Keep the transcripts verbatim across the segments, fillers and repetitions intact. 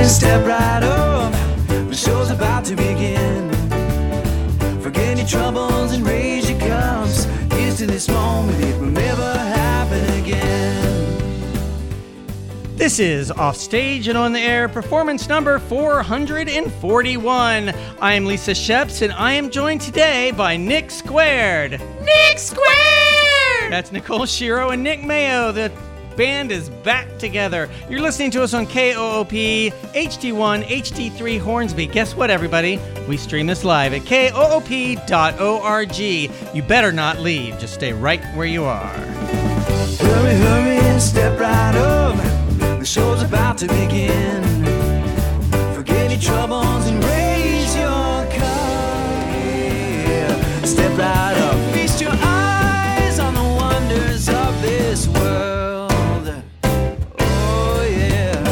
Step right up, the show's about to begin. Forget your troubles and raise your cups. Here's to this moment, it will never happen again. This is Offstage and On the Air, performance number four hundred forty-one. I am Lisa Sheps, and I am joined today by Nick Squared. Nick Squared! That's Nicole Shiro and Nick Mayo. The band is back together. You're listening to us on K O O P, H D one, H D three Hornsby. Guess what, everybody? We stream this live at K O O P dot org. You better not leave. Just stay right where you are. Hurry, hurry, and step right up. The show's about to begin. Forget your troubles and raise your cup. Yeah. Step right up. Feast your eyes on the wonders of this world. Oh, yeah.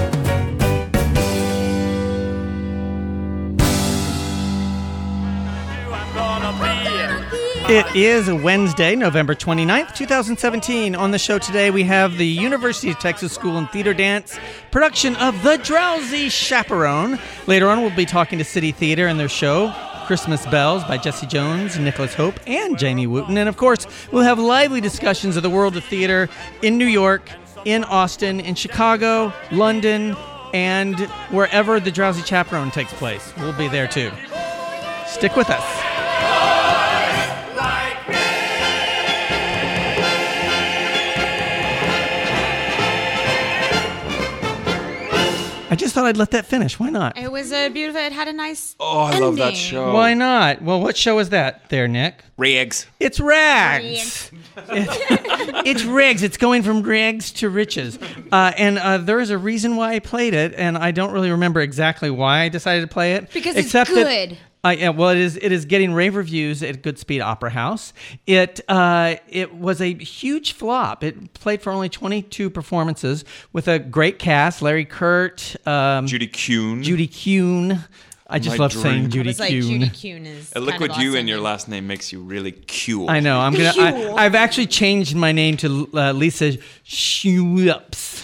I'm gonna be It is Wednesday, November twenty-ninth, twenty seventeen. On the show today, we have the University of Texas School and Theater Dance production of The Drowsy Chaperone. Later on, we'll be talking to City Theater and their show, Christmas Bells by Jesse Jones, Nicholas Hope, and Jamie Wooten. And of course, we'll have lively discussions of the world of theater in New York, in Austin, in Chicago, London, and wherever The Drowsy Chaperone takes place. We'll be there too. Stick with us. I just thought I'd let that finish. Why not? It was a beautiful, it had a nice Oh, I ending. love that show. Why not? Well, what show is that there, Nick? Riggs. It's Rags. It- it's Riggs. It's going from rags to riches. Uh, and uh, there is a reason why I played it, and I don't really remember exactly why I decided to play it. Because it's except good. That, uh, yeah, well, it is. It is getting rave reviews at Goodspeed Opera House. It uh, it was a huge flop. It played for only twenty-two performances with a great cast: Larry Kurt, um, Judy Kuhn. Judy Kuhn. I just My love dream. saying I Judy was like, Kuhn. Judy Kuhn is A kind liquid of U awesome. in your last name makes you really cool. I know. I'm gonna. I, I've actually changed my name to uh, Lisa Schweppes,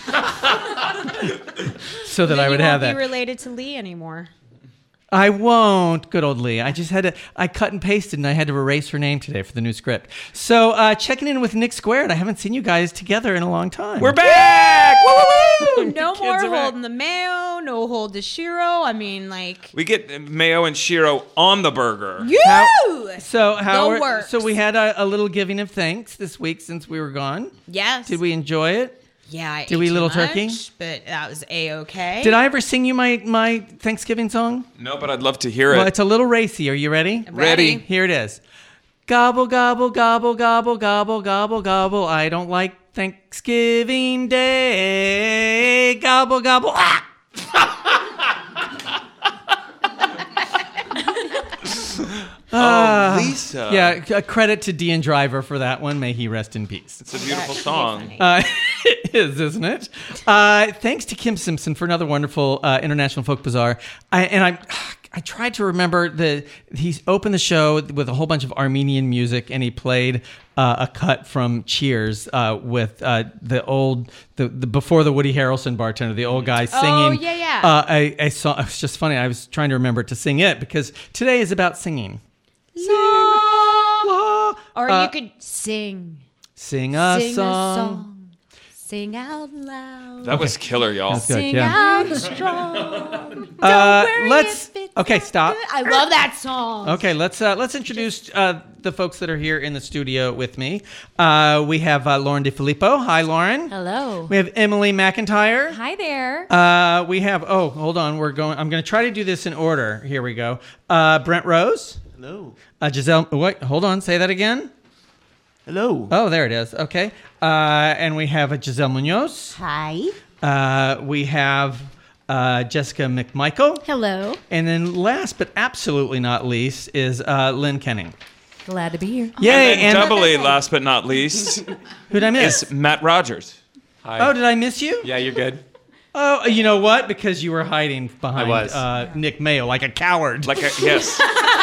so that Then I would you have won't that. be related to Lee anymore. I won't. Good old Lee. I just had to. I cut and pasted, and I had to erase her name today for the new script. So uh, checking in with Nick Squared. I haven't seen you guys together in a long time. We're back! Woo! No Kids more are back. holding the mayo, no hold the Shiro. I mean, like, We get Mayo and Shiro on the burger. you! So how? The are- works. So we had a, a little giving of thanks this week since we were gone. Yes. Did we enjoy it? Yeah, I Did ate we eat too little much, turkey? But that was A-okay. Did I ever sing you my my Thanksgiving song? No, but I'd love to hear Well, it. it's a little racy. Are you ready? Ready. Here it is. Gobble, gobble, gobble, gobble, gobble, gobble, gobble. I don't like Thanksgiving Day. Gobble, gobble. Ah! oh, Lisa. Yeah, a credit to Dean Driver for that one. May he rest in peace. It's a beautiful That- song. Uh, it is, isn't it? Uh, thanks to Kim Simpson for another wonderful uh, International Folk Bazaar. I, and I, I tried to remember the he opened the show with a whole bunch of Armenian music, and he played uh, a cut from Cheers uh, with uh, the old the, the before the Woody Harrelson bartender, the old guy singing. Oh, yeah, yeah. Uh, I, I saw. It was just funny. I was trying to remember to sing it because today is about singing. La. Or Uh, you could sing. Sing a Sing song. a song. Sing out loud. That was killer, y'all. That's good. Sing yeah. out strong. Don't Uh, worry let's- if it's okay, not stop. good. I love that song. Okay, let's uh, let's introduce uh, the folks that are here in the studio with me. Uh, we have uh, Lauren DeFilippo. Hi, Lauren. Hello. We have Emily McIntyre. Hi there. Uh, we have oh, hold on. We're going. I'm going to try to do this in order. Here we go. Uh, Brent Rose. Hello. Uh, Giselle. Wait, hold on. Say that again. Hello. Oh, there it is. Okay. Uh, and we have uh, Giselle Munoz. Hi. Uh, we have uh, Jessica McMichael. Hello. And then last but absolutely not least is uh, Lynn Kenning. Glad to be here. Yay! And doubly, last but not least, who'd I miss? is Matt Rogers. Hi. Oh, did I miss you? Yeah, you're good. Oh, you know what? Because you were hiding behind I was. Uh, Nick Mayo like a coward. Like a, yes.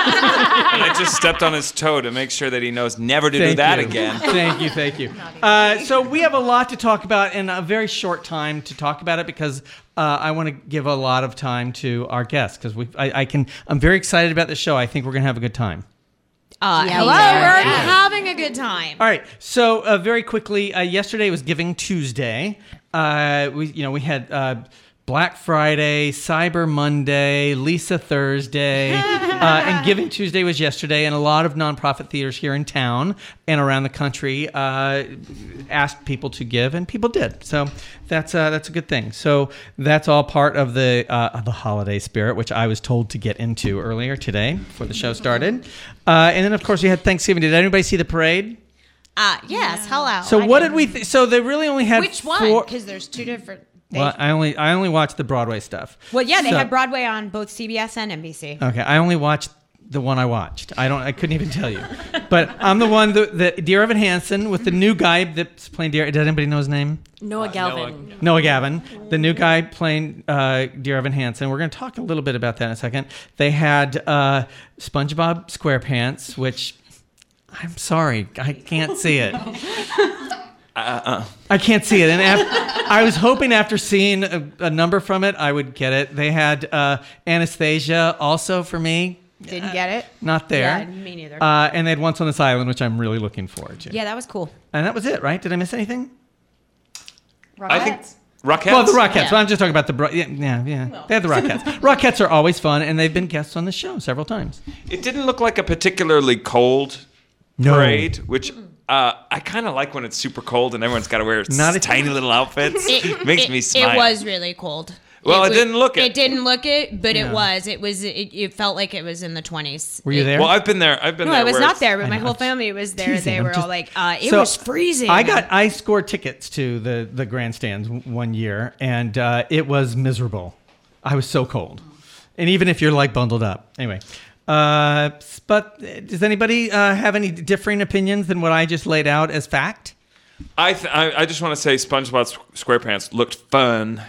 And I just stepped on his toe to make sure that he knows never to do Thank that you. again. Thank you, thank you. Uh, so we have a lot to talk about in a very short time to talk about it because uh, I want to give a lot of time to our guests because we, I, I can. I'm very excited about the show. I think we're gonna have a good time. Uh, Yeah, hello, we we're are. already Yeah. having a good time. All right. So uh, very quickly, uh, yesterday was Giving Tuesday. Uh, we, you know, we had uh, Black Friday, Cyber Monday, Lisa Thursday, uh, and Giving Tuesday was yesterday. And a lot of nonprofit theaters here in town and around the country uh, asked people to give, and people did. So that's uh, that's a good thing. So that's all part of the uh, of the holiday spirit, which I was told to get into earlier today before the show started. Uh, and then, of course, we had Thanksgiving. Did anybody see the parade? Uh, yes, hello. So I what did. did we? Th- so they really only had Which one? four- Because there's two different. They, Well, well, I only I only watched the Broadway stuff. yeah, they So- had Broadway on both C B S and N B C. Okay, I only watched the one I watched. I don't. I couldn't even tell you. But I'm the one that, that Dear Evan Hansen with the new guy that's playing Dear. Does anybody know his name? Noah Galvin. Noah Gavin, the new guy playing uh, Dear Evan Hansen. We're going to talk a little bit about that in a second. They had uh, SpongeBob SquarePants, which I'm sorry, I can't see it. Uh-uh. I can't see it. And af- I was hoping after seeing a, a number from it, I would get it. They had uh, Anastasia also for me. Didn't get it. Not there. Yeah, me neither. Uh, and they had Once on This Island, which I'm really looking forward to. Yeah, that was cool. And that was it, right? Did I miss anything? I think Rockettes. Well, the Rockettes. Yeah. Well, I'm just talking about the... Bro- yeah, yeah, yeah. They had the Rockettes. Rockettes are always fun, and they've been guests on the show several times. It didn't look like a particularly cold No. parade, which uh, I kind of like when it's super cold and everyone's got to wear Not a- tiny little outfits. It makes me smile. It was really cold. Well, it was- didn't look it. It didn't look it, but Yeah. it was. It was. It, it felt like it was in the twenties. Were you there? Well, I've been there. I've been No, there. I was where not it's- there, but I my know, whole I'm family was there. teasing, They I'm were just- all like, uh, "It So, was freezing." I got I scored tickets to the the grandstands w- one year, and uh, it was miserable. I was so cold, and even if you're like bundled up, anyway. Uh, s- but uh, does anybody uh, have any differing opinions than what I just laid out as fact? I, th- I I just want to say SpongeBob SquarePants looked fun.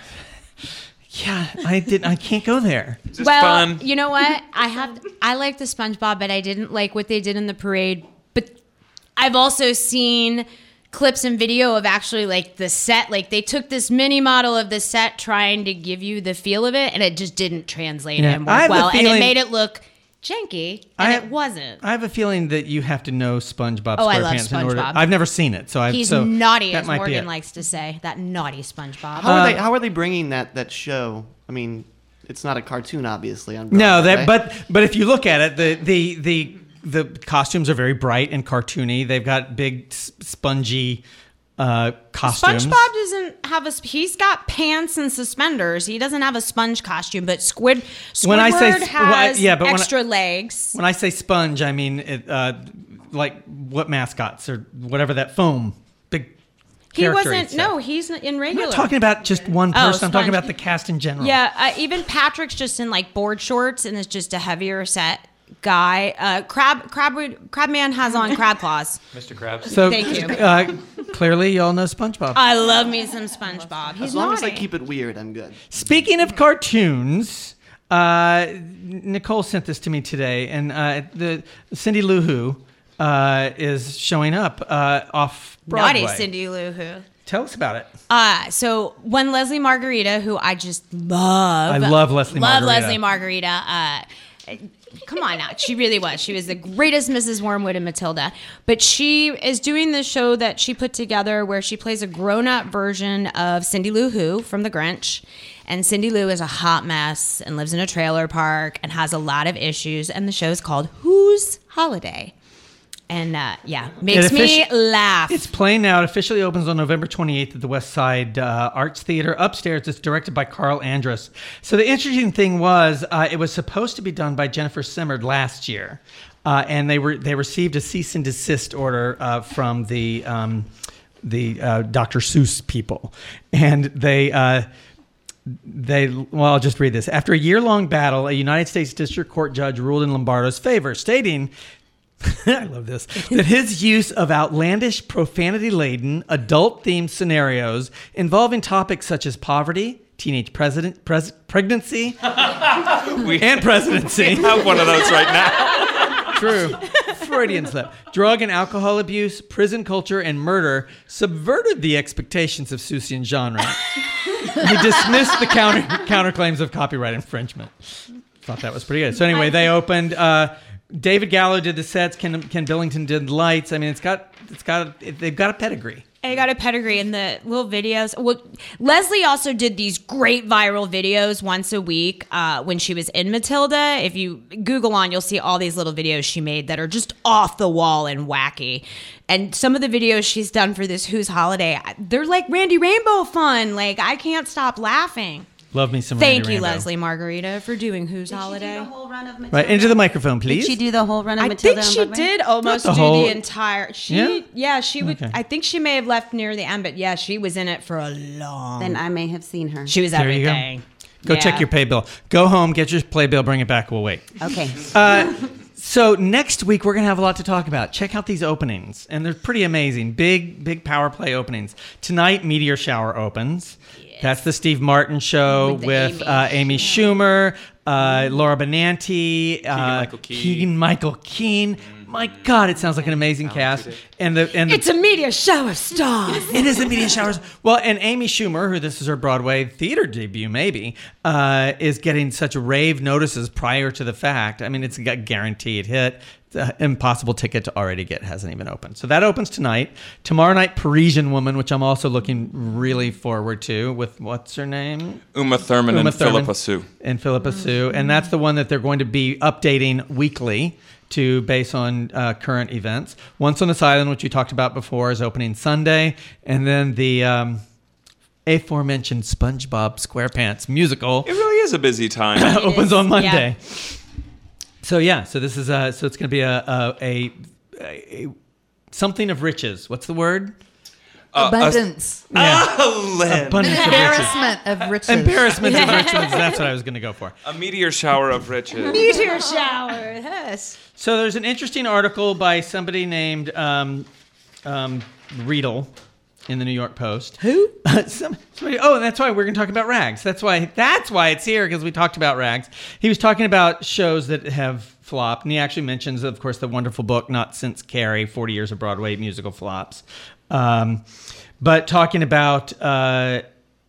Yeah, I did. I can't go there. Just well, fun. you know what? I have. I like the SpongeBob, but I didn't like what they did in the parade. But I've also seen clips and video of actually like the set. Like they took this mini model of the set, trying to give you the feel of it, and it just didn't translate Yeah, and I work have the well, and feeling- it made it look janky, and I- it wasn't. I have a feeling that you have to know SpongeBob Oh, SquarePants I love in order. SpongeBob. I've never seen it, so I've He's so naughty, that as might be Morgan it. likes to say. That naughty SpongeBob. How are Uh, they? How are they bringing that that show? I mean, it's not a cartoon, obviously. On No, Broadway, that right? but but if you look at it, the the the the costumes are very bright and cartoony. They've got big s- spongy uh, costumes. SpongeBob doesn't have a. sp- He's got pants and suspenders. He doesn't have a sponge costume, but Squid Squidward When I say sp- has well, yeah, but when I- extra legs. When I say sponge, I mean it, uh, like what mascots or whatever that foam big. He character wasn't. stuff. No, he's n- in I'm regular. not talking about just one Oh, person. I'm talking sponge. about the cast in general. Yeah, uh, even Patrick's just in like board shorts and is just a heavier set guy. Uh, Crab Crab Crabman has on crab claws. Mister Krabs. So Thank you. Uh, clearly, y'all know SpongeBob. I love me some SpongeBob. He's as long as naughty. I keep it weird, I'm good. Speaking of cartoons, uh, Nicole sent this to me today, and uh, the Cindy Lou Who uh, is showing up uh, off Broadway. Naughty Cindy Lou Who. Tell us about it. Uh, so when Leslie Margarita, who I just love, I love Leslie love Margarita. Leslie Margarita. Uh, come on now, she really was. She was the greatest Missus Wormwood in Matilda. But she is doing this show that she put together where she plays a grown-up version of Cindy Lou Who from The Grinch. And Cindy Lou is a hot mess and lives in a trailer park and has a lot of issues. And the show is called Who's Holiday? And uh, yeah, makes It me offici- laugh. It's playing now. It officially opens on November twenty-eighth at the West Side uh, Arts Theater upstairs. It's directed by Carl Andrus. So the interesting thing was uh, it was supposed to be done by Jennifer Simard last year. Uh, and they were they received a cease and desist order uh, from the um, the uh, Doctor Seuss people. And they... Uh, They well, I'll just read this. After a year-long battle, a United States District Court judge ruled in Lombardo's favor, stating, I love this, that his use of outlandish, profanity-laden, adult-themed scenarios involving topics such as poverty, teenage president, pres- pregnancy, We and presidency have one of those right now. true. Freudian slip. Drug and alcohol abuse, prison culture, and murder subverted the expectations of Seussian genre. He dismissed the counter counterclaims of copyright infringement. Thought that was pretty good. So anyway, they opened. Uh, David Gallo did the sets. Ken, Ken Billington did lights. I mean, it's got it's got they've got a pedigree. I got a pedigree in the little videos. Well, Leslie also did these great viral videos once a week uh, when she was in Matilda. If you Google on, you'll see all these little videos she made that are just off the wall and wacky. And some of the videos she's done for this Who's Holiday, they're like Randy Rainbow fun. Like, I can't stop laughing. Love me some Thank Randy you, Rainbow. Leslie Margarita, for doing Who's Did Holiday. she do the whole run of Matilda? Right, into the microphone, please. Did she do the whole run of I Matilda think on she Broadway? did almost Not the do whole- the entire. She, Yeah? yeah, she would. Okay. I think she may have left near the end, but yeah, she was in it for a long. Then I may have seen her. She was There you go. everything. Go Yeah. check your pay bill. Go home, get your play bill, bring it back. We'll wait. Okay. Uh, so next week we're gonna have a lot to talk about. Check out these openings, and they're pretty amazing. Big, big power play openings. Tonight, Meteor Shower opens. That's the Steve Martin show With with, the Amy uh, Amy Schumer, uh, Laura Benanti, uh, Keegan-Michael Key. Keegan-Michael Keen. My God, it sounds like an amazing cast. And the and the, It's a meteor shower of stars. it is the media showers. Well, and Amy Schumer, who this is her Broadway theater debut, maybe, uh, is getting such rave notices prior to the fact. I mean, it's a guaranteed hit. The impossible ticket to already get hasn't even opened. So that opens tonight. Tomorrow night, Parisian Woman, which I'm also looking really forward to, with what's her name? Uma Thurman Uma and Thurman. Philippa Sue. And Philippa Sue. And that's the one that they're going to be updating weekly to base on uh, current events. Once on This Island, which we talked about before, is opening Sunday. And then the um, aforementioned SpongeBob SquarePants musical It really is a busy time. opens is, on yeah. Monday. So yeah, so this is uh so it's going to be a a, a a something of riches. What's the word? Abundance. Yeah. Oh, Lynn. Abundance of riches. Embarrassment of riches. Embarrassment of riches. That's what I was going to go for. A meteor shower of riches. Meteor shower. Yes. So there's an interesting article by somebody named um, um, Riedel in the New York Post. Who? Some, somebody, oh, and that's why we're going to talk about Rags. That's why that's why it's here, because we talked about Rags. He was talking about shows that have flopped, and he actually mentions, of course, the wonderful book Not Since Carrie, forty years of Broadway musical flops. Um, but talking about uh,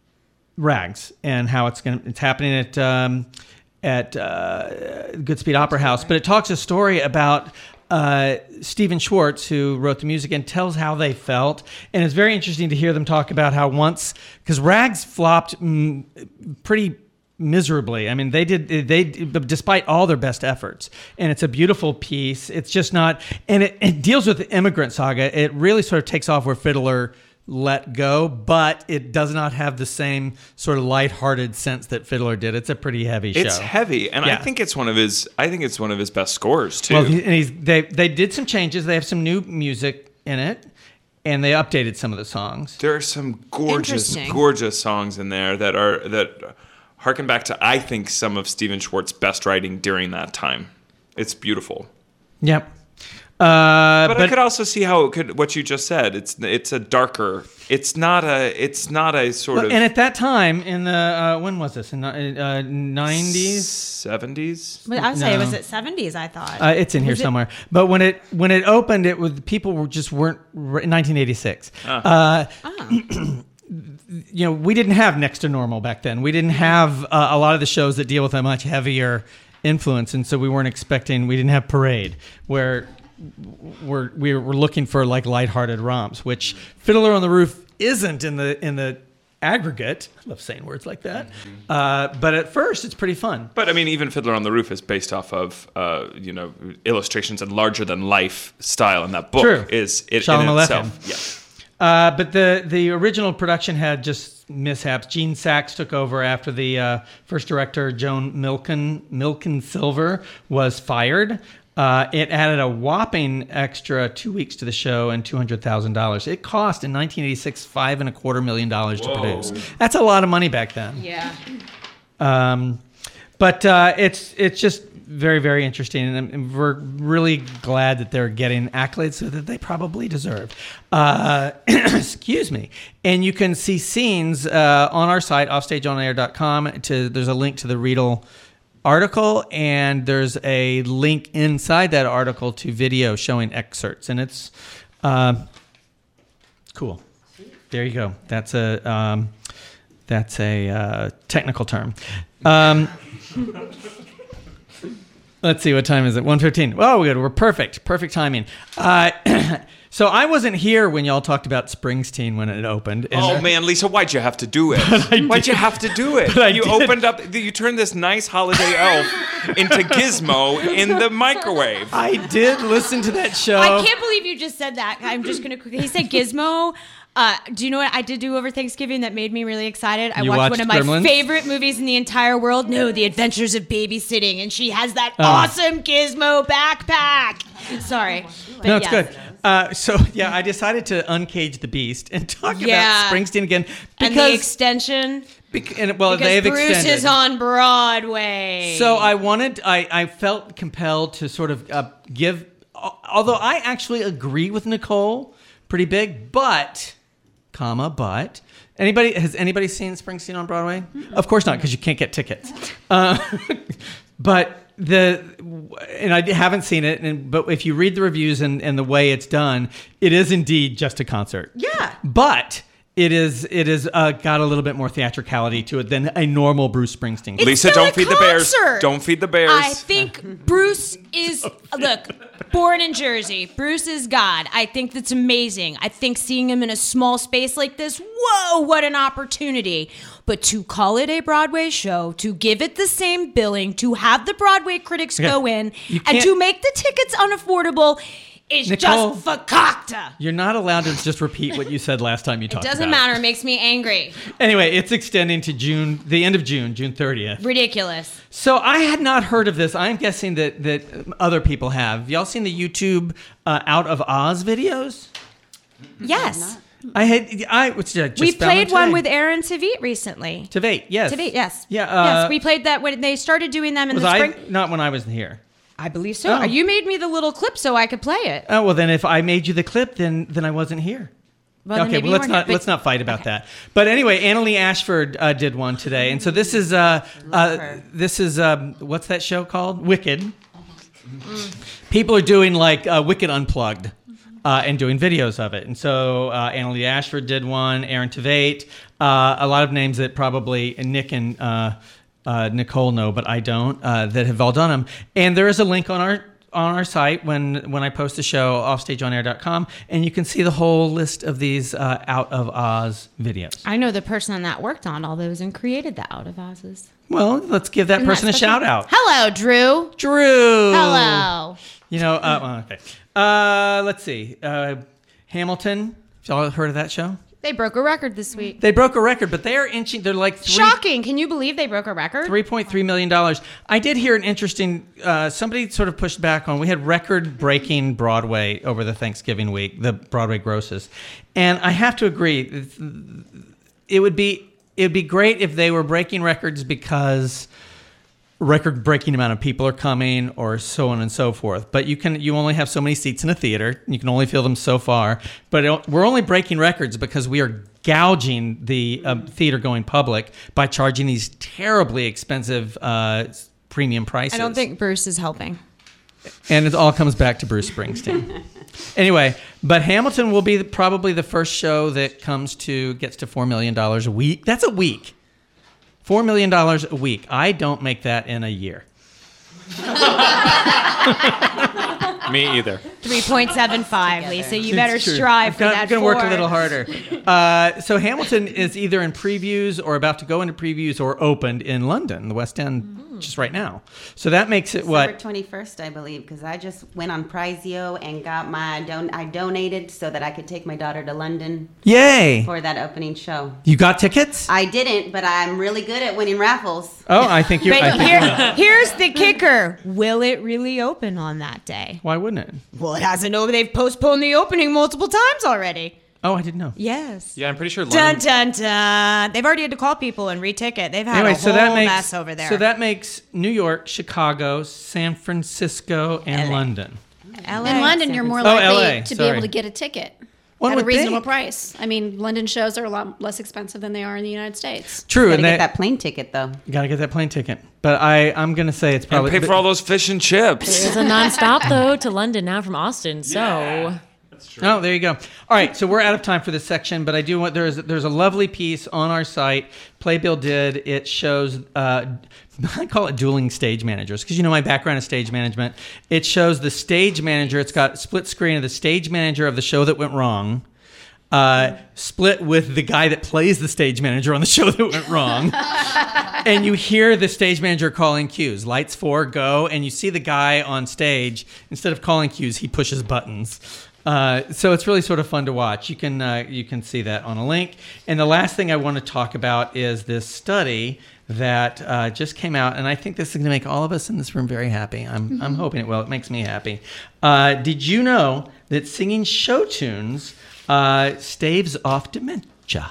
Rags and how it's going it's happening at um, at uh, Goodspeed Opera House. But it talks a story about uh, Stephen Schwartz, who wrote the music, and tells how they felt. And it's very interesting to hear them talk about how once, because Rags flopped mm, pretty miserably. I mean, they did, they, despite all their best efforts. And it's a beautiful piece. It's just not, and it, it deals with the immigrant saga. It really sort of takes off where Fiddler let go, but it does not have the same sort of lighthearted sense that Fiddler did. It's a pretty heavy show. It's heavy, and Yeah. I think it's one of his. I think it's one of his best scores too. Well, he, and he's, they they did some changes. They have some new music in it, and they updated some of the songs. there are some gorgeous, Interesting. gorgeous songs in there that are that harken back to I think some of Stephen Schwartz's best writing during that time. It's beautiful. Yep. Uh, But, but I could also see how it could. What you just said. It's it's a darker. It's not a. It's not a sort well, of. and at that time in the uh, when was this in the uh, nineties? seventies. But I would say, No. was it seventies? I thought. Uh, it's in here Was it- somewhere. But when it when it opened, it was people were just weren't in nineteen eighty-six. Uh, you know, we didn't have Next to Normal back then. We didn't have uh, a lot of the shows that deal with a much heavier influence, and so we weren't expecting. We didn't have Parade, where we're we were looking for like lighthearted romps, which Fiddler on the Roof isn't in the in the aggregate. I love saying words like that. Uh, but at first, it's pretty fun. But I mean, even Fiddler on the Roof is based off of, uh, you know, illustrations and larger than life style in that book. True. Is it Shalom in Aleichem. itself? Yeah. Uh, but the, the original production had just mishaps. Gene Sachs took over after the uh, first director, Joan Milken, Milken Silver, was fired. Uh, it added a whopping extra two weeks to the show and two hundred thousand dollars. It cost in nineteen eighty-six five and a quarter million dollars to produce. That's a lot of money back then. Yeah. Um, but uh, it's it's just very, very interesting, and, and we're really glad that they're getting accolades so that they probably deserve. Uh, excuse me. And you can see scenes uh, on our site, offstage on air dot com. To, there's a link to the Riedel article, and there's a link inside that article to video showing excerpts, and it's uh, cool. There you go. That's a um, that's a uh, technical term. Um, let's see, what time is it? one fifteen. Oh, good. We're perfect. Perfect timing. Uh, so I wasn't here when y'all talked about Springsteen when it opened. And Oh man, Lisa, why'd you have to do it? Why'd you have to do it? I You did. opened up. You turned this nice holiday elf into Gizmo in the microwave. I did listen to that show. I can't believe you just said that. I'm just gonna quickly. He said Gizmo. Uh, do you know what I did do over Thanksgiving that made me really excited? I You watched, watched one of my Gremlins? favorite movies in the entire world. No, The Adventures of Babysitting, and she has that Oh. awesome Gizmo backpack. Sorry, but No, it's yes. good. Uh, so yeah, I decided to uncage the beast and talk Yeah. about Springsteen again And the because, extension. bec- and, well, Because they've Bruce extended. is on Broadway. So I wanted, I, I felt compelled to sort of uh, give, al- although I actually agree with Nicole pretty big, but, comma, but, anybody, has anybody seen Springsteen on Broadway? Of course not, because you can't get tickets. Uh, but the, and I haven't seen it, and, but if you read the reviews and, and the way it's done, it is indeed just a concert. Yeah. But it is, it is uh, got a little bit more theatricality to it than a normal Bruce Springsteen. It's Lisa, still don't a feed the bears. concert. Don't feed the bears. I think Bruce is, look, born in Jersey. Bruce is God. I think that's amazing. I think seeing him in a small space like this, whoa, what an opportunity. But to call it a Broadway show, to give it the same billing, to have the Broadway critics Okay. go in, You and can't- to make the tickets unaffordable is Nicole, just fakakta. You're not allowed to just repeat what you said last time you It talked doesn't about matter. It makes me angry. it. Anyway, it's extending to June, the end of June, June thirtieth. Ridiculous. So I had not heard of this. I'm guessing that that other people have. Y'all seen the YouTube uh, Out of Oz videos? Yes. I had. I was just We found played them one today. with Aaron Tveit recently. Tveit, yes. Tveit, yes. Yeah. Uh, yes, we played that when they started doing them in was the I spring. not when I was here? I believe so. Oh. You made me the little clip so I could play it. Oh well, then if I made you the clip, then then I wasn't here. Well, then okay, maybe well you let's weren't not here, let's but- not fight about that. But anyway, Annalee Ashford uh, did one today, and so this is uh, uh her. this is um, what's that show called? Wicked. People are doing like uh, Wicked Unplugged. Uh, and doing videos of it. And so uh, Annalee Ashford did one, Aaron Tveit, uh, a lot of names that probably Nick and uh, uh, Nicole know, but I don't, uh, that have all done them. And there is a link on our on our site when when I post the show, offstage on air dot com, and you can see the whole list of these uh, Out of Oz videos. I know the person that worked on all those and created the Out of Oz's. Well, let's give that Isn't person a special? shout out. Hello, Drew. Drew! Hello. You know, uh, well, okay. Uh, let's see. Uh, Hamilton. Have y'all heard of that show? They broke a record this week. They broke a record, but they are inching. They're like three, Shocking. Can you believe they broke a record? three point three million dollars. I did hear an interesting. Uh, somebody sort of pushed back on. We had record-breaking Broadway over the Thanksgiving week, the Broadway grosses, and I have to agree. It would be it would be great if they were breaking records because record-breaking amount of people are coming, or so on and so forth. But you can you only have so many seats in a theater. You can only fill them so far. But it, we're only breaking records because we are gouging the uh, theater-going public by charging these terribly expensive uh, premium prices. I don't think Bruce is helping. And it all comes back to Bruce Springsteen. Anyway, but Hamilton will be probably the first show that comes to gets to four million dollars a week. That's a week. Four million dollars a week. I don't make that in a year. Me either. three point seven five, Lisa. You better It's true. strive for I'm that. going to work a four. little harder. Uh, so Hamilton is either in previews or about to go into previews or opened in London, the West End, just right now. So that makes it December what? twenty-first, I believe, because I just went on Prizeo and got my don. I donated so that I could take my daughter to London Yay! for that opening show. You got tickets? I didn't, but I'm really good at winning raffles. Oh, I think you. I But think here, here's the kicker. Will it really open on that day? Why wouldn't it? Well, it hasn't opened. They've postponed the opening multiple times already. Oh, I didn't know. Yes. Yeah, I'm pretty sure. Dun London, dun dun. They've already had to call people and reticket. They've had Anyway, a whole so that makes mess over there. so that makes New York, Chicago, San Francisco, and L A. London. L A, In London, San you're more Oh, likely L A, to be sorry. able to get a ticket. One at a would reasonable think. price. I mean, London shows are a lot less expensive than they are in the United States. True, Gotta and get that, that plane ticket though. you gotta get that plane ticket. But I, I'm gonna say it's And probably pay for all those fish and chips. There's a nonstop though to London now from Austin. So Oh, there you go. All right, so we're out of time for this section, but I do want there's there's a lovely piece on our site. Playbill did it shows uh, I call it dueling stage managers because you know my background is stage management. It shows the stage manager. It's got a split screen of the stage manager of the show that went wrong. Uh, split with the guy that plays the stage manager on the show that went wrong. And you hear the stage manager calling cues. Lights four, go. And you see the guy on stage, instead of calling cues, he pushes buttons. Uh, so it's really sort of fun to watch. You can uh, you can see that on a link. And the last thing I want to talk about is this study that uh, just came out, and I think this is going to make all of us in this room very happy. I'm mm-hmm. I'm hoping it will. It makes me happy. Uh, did you know that singing show tunes uh, staves off dementia?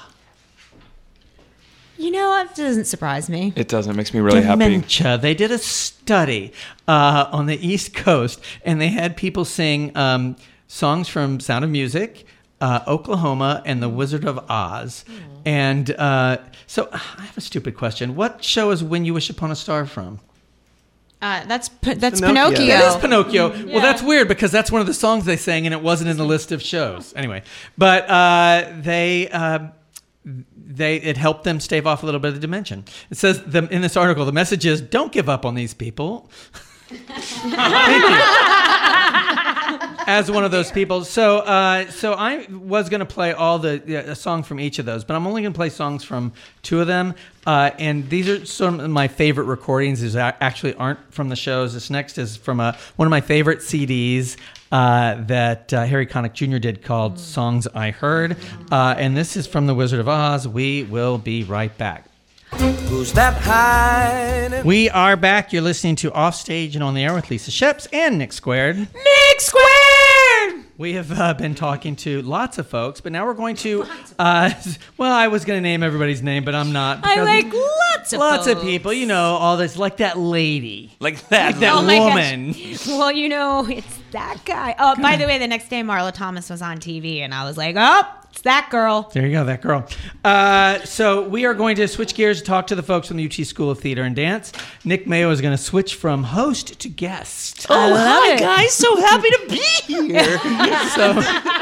You know, it doesn't surprise me. It doesn't. It makes me really happy. Dementia. They did a study uh, on the East Coast, and they had people sing um, songs from Sound of Music, uh, Oklahoma, and The Wizard of Oz. Mm. And uh, so I have a stupid question. What show is When You Wish Upon a Star from? Uh, that's that's Pinocchio. Pinocchio. That is Pinocchio. Well, that's weird because that's one of the songs they sang, and it wasn't in the list of shows. Anyway, but uh, they... Uh, They it helped them stave off a little bit of dementia. It says the, in this article, the message is, don't give up on these people. Thank you. As one of those people. So uh, so I was going to play all the yeah, a song from each of those, but I'm only going to play songs from two of them. Uh, and these are some of my favorite recordings. These actually aren't from the shows. This next is from a, one of my favorite C Ds. Uh, that uh, Harry Connick Junior did called Songs I Heard. Uh, and this is from The Wizard of Oz. We will be right back. Who's that hiding? We are back. You're listening to Offstage and On the Air with Lisa Sheps and Nick Squared. Nick Squared! We have uh, been talking to lots of folks, but now we're going to, uh, well, I was going to name everybody's name, but I'm not. I because like lots of Lots folks. of people, you know, all this, like that lady. Like that. Like that Oh my woman. gosh. Well, you know, it's that guy. Oh, by the way, the next day Marla Thomas was on T V, and I was like, oh, it's that girl. There you go, that girl. Uh, so we are going to switch gears to talk to the folks from the U T School of Theater and Dance. Nick Mayo is going to switch from host to guest. I love it. guys, so happy to be here. So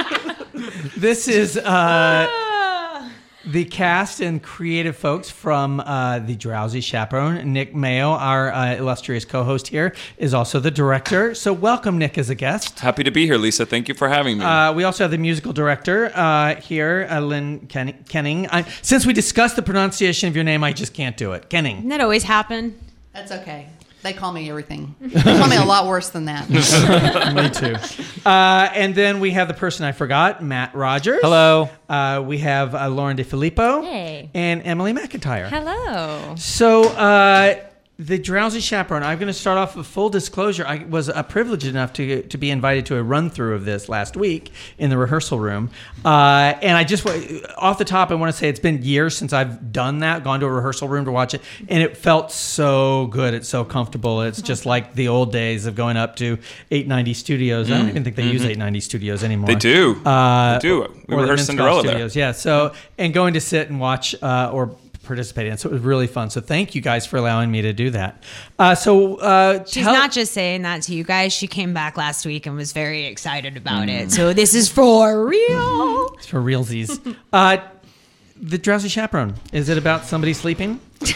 this is uh, the cast and creative folks from uh, The Drowsy Chaperone. Nick Mayo, our uh, illustrious co-host here, is also the director. So welcome, Nick, as a guest. Happy to be here, Lisa. Thank you for having me. Uh, we also have the musical director uh, here, uh, Lynn Ken- Kenning. I, since we discussed the pronunciation of your name, I just can't do it. Kenning. Doesn't that always happen? That's okay. They call me everything. They call me a lot worse than that. Me too. Uh, and then we have the person I forgot, Matt Rogers. Hello. Uh, we have uh, Lauren DeFilippo. Hey. And Emily McIntyre. hello. So, uh, The Drowsy Chaperone. I'm going to start off with full disclosure. I was uh, privileged enough to to be invited to a run through of this last week in the rehearsal room. Uh, and I just, off the top, I want to say it's been years since I've done that, gone to a rehearsal room to watch it. And it felt so good. It's so comfortable. It's just like the old days of going up to eight ninety Studios. I don't even think they use eight ninety Studios anymore. They do. Uh, They do. We or the rehearsed Minstrel Cinderella there. Studios. Yeah. So, and going to sit and watch uh, or participate in. So it was really fun. So thank you guys for allowing me to do that. Uh, so uh, She's tell- not just saying that to you guys. She came back last week and was very excited about it. So this is for real. It's for realsies. uh, the Drowsy Chaperone. Is it about somebody sleeping?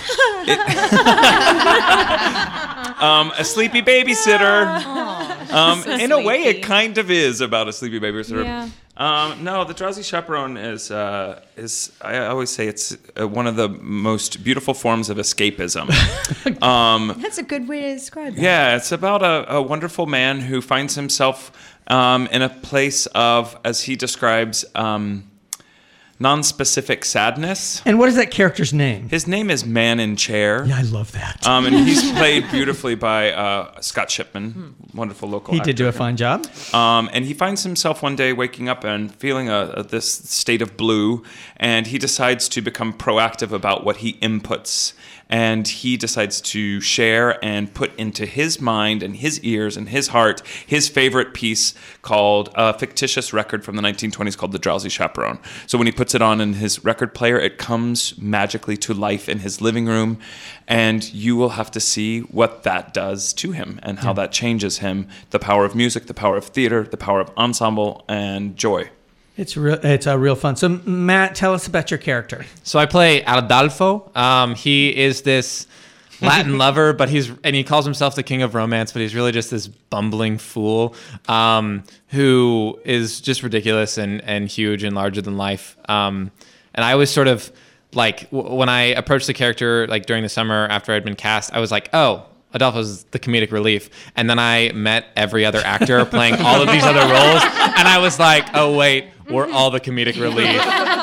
Um, a sleepy babysitter. um, so in a way, sleepy. it kind of is about a sleepy babysitter. Yeah. Um, no, the Drowsy Chaperone is uh, is I always say it's uh, one of the most beautiful forms of escapism. um, That's a good way to describe that. yeah, it's about a, a wonderful man who finds himself um, in a place of, as he describes, um, non-specific sadness. And what is that character's name? His name is Man in Chair. Yeah, I love that. Um, and he's played beautifully by uh, Scott Shipman, wonderful local he actor. did do a fine job. Um, and he finds himself one day waking up and feeling a, a, this state of blue, and he decides to become proactive about what he inputs. and he decides to share and put into his mind and his ears and his heart his favorite piece called a fictitious record from the nineteen twenties called The Drowsy Chaperone. So when he puts it on in his record player, it comes magically to life in his living room, and you will have to see what that does to him and how yeah. that changes him, the power of music, the power of theater, the power of ensemble, and joy. It's real. It's a real fun. So, Matt, tell us about your character. So I play Adolfo. Um, he is this Latin lover, but he's and he calls himself the king of romance, but he's really just this bumbling fool um, who is just ridiculous and and huge and larger than life. Um, and I was sort of like w- when I approached the character, like during the summer after I'd been cast, I was like, oh, Adolfo's the comedic relief. And then I met every other actor playing all of these other roles, and I was like, oh wait, we're all the comedic relief.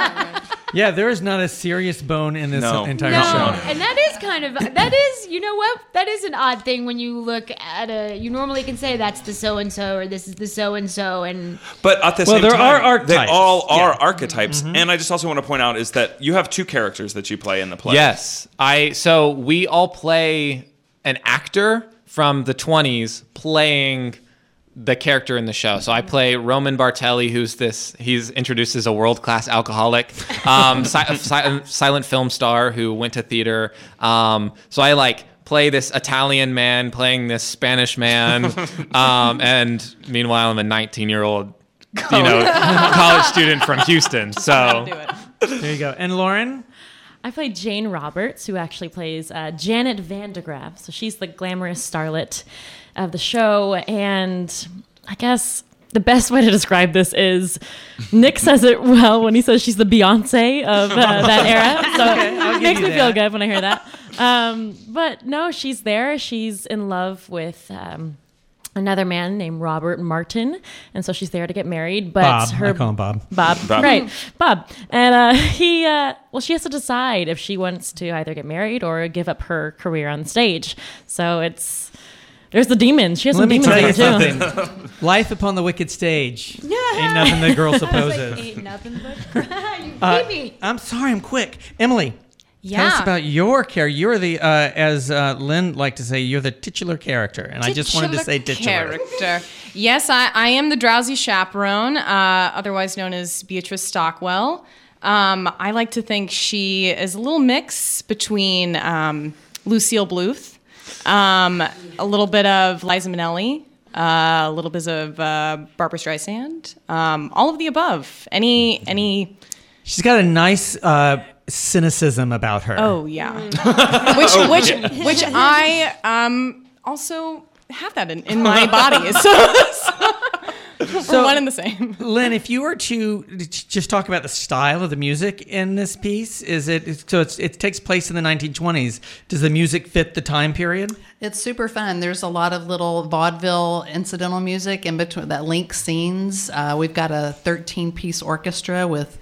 Yeah, there is not a serious bone in this no. entire no. show. And that is kind of, that is, you know what? That is an odd thing when you look at a, you normally can say that's the so-and-so or this is the so-and-so. and But at the well, same there time, are archetypes. they all are yeah. archetypes. Mm-hmm. And I just also want to point out is that you have two characters that you play in the play. Yes. I So we all play an actor from the twenties playing the character in the show. So I play Roman Bartelli, who's this, he's introduced as a world-class alcoholic, um, si- si- silent film star who went to theater. Um, so I like play this Italian man playing this Spanish man. Um, and meanwhile, I'm a nineteen-year-old, you know, college student from Houston. So there you go. And Lauren? I play Jane Roberts, who actually plays uh, Janet Van de Graaff. So she's the glamorous starlet of the show. And I guess the best way to describe this is Nick says it well when he says she's the Beyonce of uh, that era. So okay, it makes me that. feel good when I hear that. Um, but no, she's there. She's in love with um, another man named Robert Martin. And so she's there to get married. But Bob. her I call him Bob. Bob. Bob. Right. Bob. And uh, he, uh, well, she has to decide if she wants to either get married or give up her career on stage. So it's, there's the demons. She has Let some me demons tell in you her too. something. Life upon the wicked stage. Ain't nothing the girl supposes. Like, ain't nothing but you Uh, baby. I'm sorry, I'm quick. Emily, Yeah. tell us about your character. You're the, uh, as uh, Lynn liked to say, you're the titular character. And I just wanted to say titular. Character. Yes, I, I am the drowsy chaperone, uh, otherwise known as Beatrice Stockwell. Um, I like to think she is a little mix between um, Lucille Bluth, um, a little bit of Liza Minnelli, uh, a little bit of uh, Barbra Streisand, um, all of the above. Any any. She's got a nice uh, cynicism about her. Oh yeah, which which which I um, also have that in, in my body. So, so, So, we're one and the same. Lynn, if you were to just talk about the style of the music in this piece, is it so? It's, it takes place in the nineteen twenties. Does the music fit the time period? It's super fun. There's a lot of little vaudeville incidental music in between that links scenes. Uh, we've got a thirteen-piece orchestra with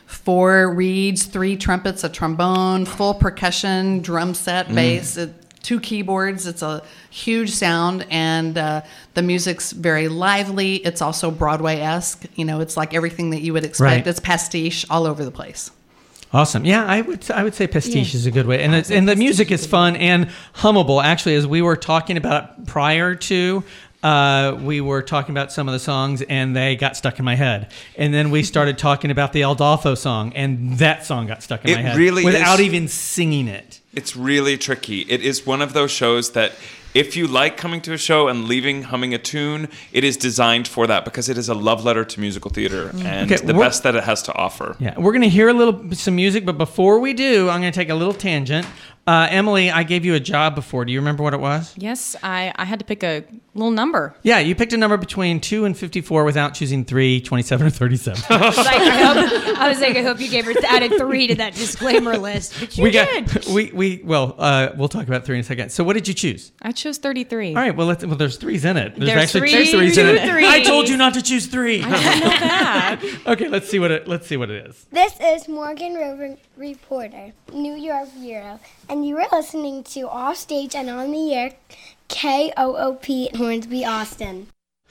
four reeds, three trumpets, a trombone, full percussion, drum set, Mm. bass, it, two keyboards. It's a huge sound, and uh, the music's very lively. It's also Broadway-esque. You know, it's like everything that you would expect. Right. It's pastiche all over the place. Awesome. Yeah, I would I would say pastiche Yeah. is a good way. And it's, and the music is fun and hummable. Actually, as we were talking about prior to, uh, we were talking about some of the songs and they got stuck in my head. And then we started talking about the Adolfo song and that song got stuck in It my head really without is- even singing it. It's really tricky. It is one of those shows that if you like coming to a show and leaving humming a tune, it is designed for that because it is a love letter to musical theater and Okay, the we're- best that it has to offer. Yeah, we're going to hear a little some music, but before we do, I'm going to take a little tangent. Uh, Emily, I gave you a job before. Do you remember what it was? Yes, I, I had to pick a little number. Yeah, you picked a number between two and fifty-four without choosing three, twenty-seven, or thirty-seven. I was like, I, hope, I was like, I hope you gave her added three to that disclaimer list. But you we did. got we we well uh, we'll talk about three in a second. So what did you choose? I chose thirty-three. All right, well let's well there's threes in it. There's, There's actually three- two threes in two it. threes. I told you not to choose three. I didn't know that. Okay, let's see what it let's see what it is. This is Morgan Rover reporter, New York Bureau, and you are listening to Off Stage and on the Air, K O O P, Hornsby, Austin.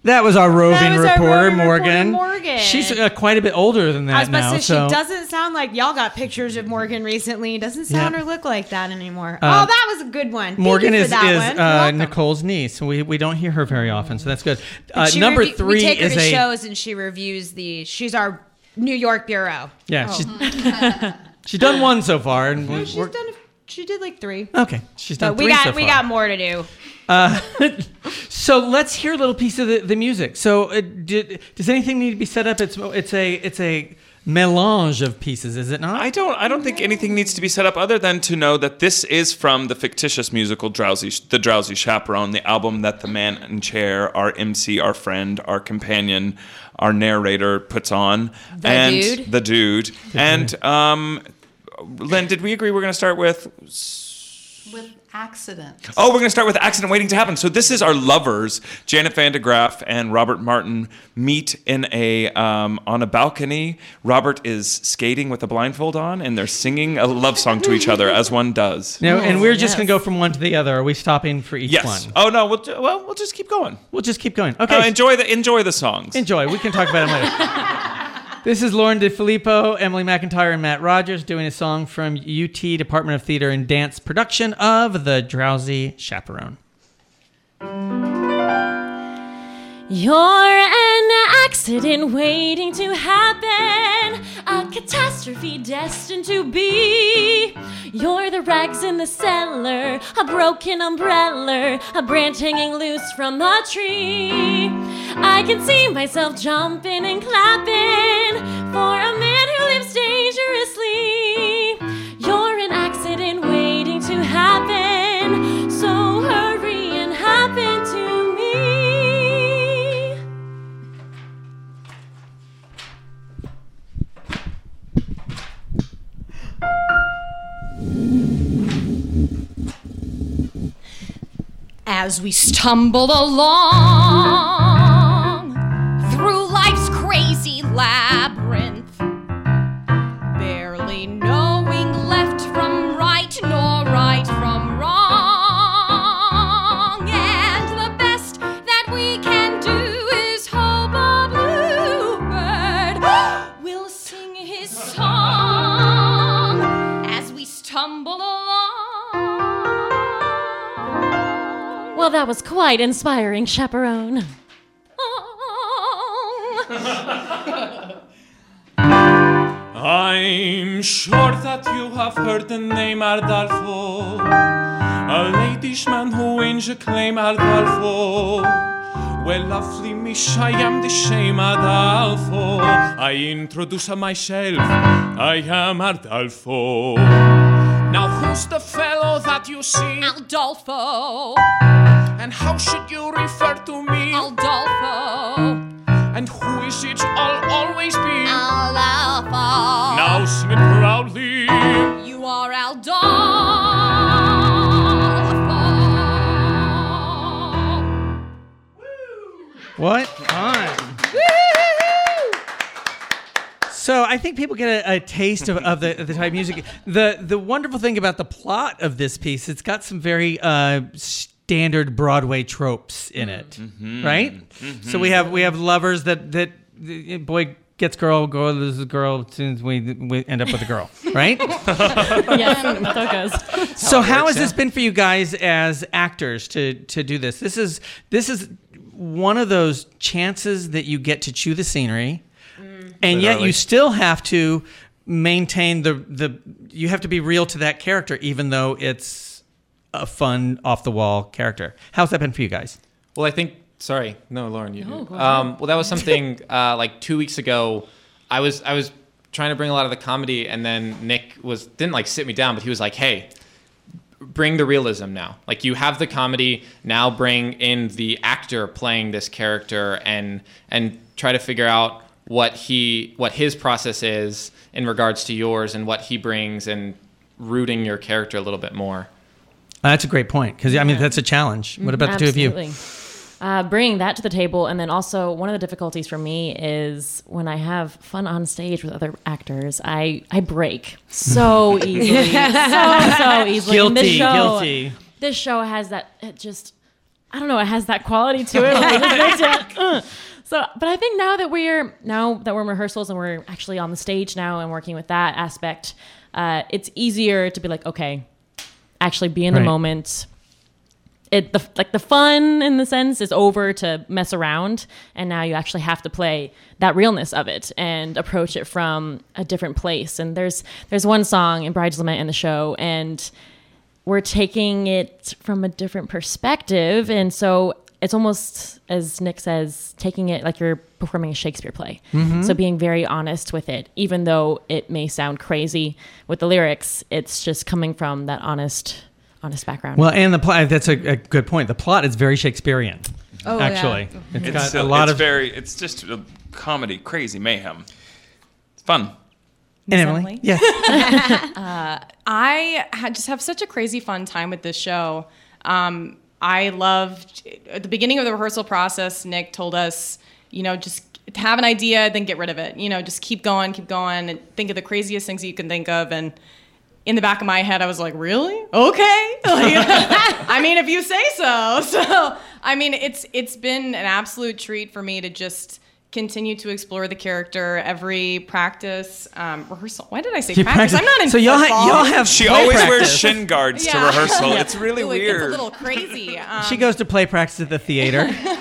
That was our roving That was our reporter, roving reporter, Morgan. Morgan. She's uh, quite a bit older than that I was about now. to say, so she doesn't sound like y'all got pictures of Morgan recently. Doesn't sound Yeah. or look like that anymore. Uh, oh, that was a good one. Thank Morgan you for is, that is one. You're uh, welcome. Nicole's niece. We we don't hear her very often, so that's good. But Uh, she number review- three we take her is to a shows and she reviews the. She's our New York bureau. yeah. Oh. She's she's done one so far, and No, we- she's we're, done. A, she did like three. okay. She's done But we three got so we far. got more to do. Uh, so let's hear a little piece of the, the music. So uh, did, does anything need to be set up? It's it's a it's a melange of pieces, is it not? I don't. I don't think anything needs to be set up other than to know that this is from the fictitious musical "Drowsy," the Drowsy Chaperone, the album that the man in chair, our M C, our friend, our companion, our narrator puts on. The and dude? The dude. And um, Lynn, did we agree we're going to start with? With accident. Oh, we're going to start with Accident Waiting to Happen. So this is our lovers, Janet Van de Graaff and Robert Martin, meet in a um, on a balcony. Robert is skating with a blindfold on, and they're singing a love song to each other, as one does. No, and we're just going to go from one to the other. Are we stopping for each Yes. one? Oh no. We'll ju- well, we'll just keep going. We'll just keep going. Okay. Uh, enjoy the enjoy the songs. Enjoy. We can talk about them later. This is Lauren DeFilippo, Emily McIntyre, and Matt Rogers doing a song from U T Department of Theater and Dance production of The Drowsy Chaperone. You're an accident waiting to happen, a catastrophe destined to be. You're the rags in the cellar, a broken umbrella, a branch hanging loose from a tree. I can see myself jumping and clapping for a man who lives dangerously. You're an accident waiting to happen, so hurry and happen to me. As we stumbled along through life's crazy labyrinth, barely knowing left from right nor right from wrong, and the best that we can do is hope a bluebird will sing his song as we stumble along. Well, that was quite inspiring, Chaperone. I'm sure that you have heard the name Ardalfo, a ladish man who wins a claim Ardalfo. Well, lovely miss, I am the shame Ardalfo. I introduce myself, I am Ardalfo. Now who's the fellow that you see? Aldolfo. And how should you refer to me? Aldolfo. And who is it I'll always be? Aldolfo. Now sing it proudly. You are Aldolfo. What on? So I think people get a, a taste of, of the the type of music. The the wonderful thing about the plot of this piece, it's got some very uh, standard Broadway tropes in it, Mm-hmm. right? Mm-hmm. So we have we have lovers that that boy gets girl, girl loses girl. As soon as we we end up with a girl, right? Yes, so it goes. So how has this been for you guys as actors to to do this? This is this is one of those chances that you get to chew the scenery. And yet you still have to maintain the, the you have to be real to that character, even though it's a fun, off-the-wall character. How's that been for you guys? Well, I think, sorry, no, Lauren, you. No, go um, well, that was something uh, like two weeks ago. I was I was trying to bring a lot of the comedy, and then Nick was didn't like sit me down, but he was like, "Hey, bring the realism now. Like you have the comedy, now bring in the actor playing this character, and and try to figure out what he what his process is in regards to yours and what he brings, and rooting your character a little bit more." Uh, that's a great point, because I mean that's a challenge. What about the two of you? Absolutely. Uh, bringing that to the table, and then also one of the difficulties for me is when I have fun on stage with other actors, I I break so easily, so so easily. And Guilty, this show, guilty. This show has that it just I don't know, it has that quality to it. It just makes you, uh. So, but I think now that we're now that we're in rehearsals and we're actually on the stage now and working with that aspect, uh, it's easier to be like, okay, actually be in the Right. moment. It the like the fun in the sense is over to mess around, and now you actually have to play that realness of it and approach it from a different place. And there's there's one song in Bride's Lament in the show, and we're taking it from a different perspective, and so it's almost, as Nick says, taking it like you're performing a Shakespeare play. Mhm. So being very honest with it, even though it may sound crazy with the lyrics, it's just coming from that honest, honest background. Well, and the plot, that's a, a good point. The plot is very Shakespearean, Oh, yeah. actually. It's It's, got still, a lot it's of... very. It's just a comedy, crazy mayhem. It's fun. And Emily? Yes. uh, I had just have such a crazy fun time with this show. Um, I loved at the beginning of the rehearsal process. Nick told us, you know, just have an idea, then get rid of it. You know, just keep going, keep going, and think of the craziest things you can think of. And in the back of my head, I was like, really? Okay. Like, I mean, if you say so. So, I mean, it's it's been an absolute treat for me to just continue to explore the character every practice, um, rehearsal. Why did I say You practice? practice- I'm not in so y'all ha- football. y'all have She play always practice. wears shin guards to Yeah. rehearsal. It's really Like, weird. It's a little crazy. Um, She goes to play practice at the theater.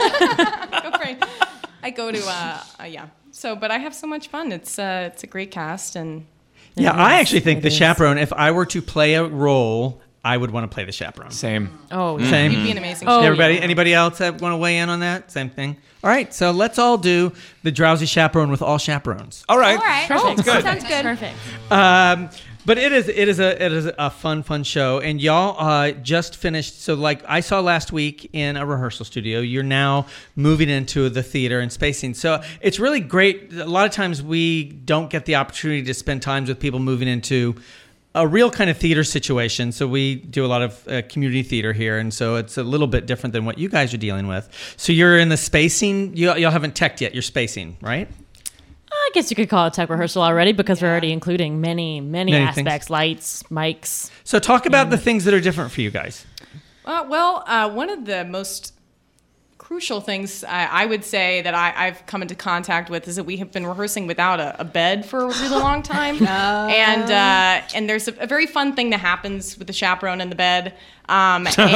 right. I go to uh, uh yeah. So, but I have so much fun. It's uh, it's a great cast, and Yeah, it I is. actually think It the is. chaperone, if I were to play a role, I would want to play the chaperone. Same. Oh, yeah. Same. You'd be an amazing Oh, chaperone. Everybody, anybody else that want to weigh in on that? Same thing. All right, so let's all do the drowsy chaperone with all chaperones. All right. All right. Perfect. Oh, Good. Sounds good. Perfect. Um, but it is it is a it is a fun fun show, and y'all uh, just finished. So like I saw last week in a rehearsal studio, you're now moving into the theater and spacing. So it's really great. A lot of times we don't get the opportunity to spend times with people moving into a real kind of theater situation. So we do a lot of uh, community theater here, and so it's a little bit different than what you guys are dealing with. So you're in the spacing. You, y'all haven't teched yet. You're spacing, right? I guess you could call it tech rehearsal already because we're already including many, many, Many things. aspects, lights, mics. So talk about the things that are different for you guys. Uh, well, uh, one of the most crucial things I, I would say that I, I've come into contact with is that we have been rehearsing without a, a bed for a really long time, and uh, and there's a, a very fun thing that happens with the chaperone in the bed, um, and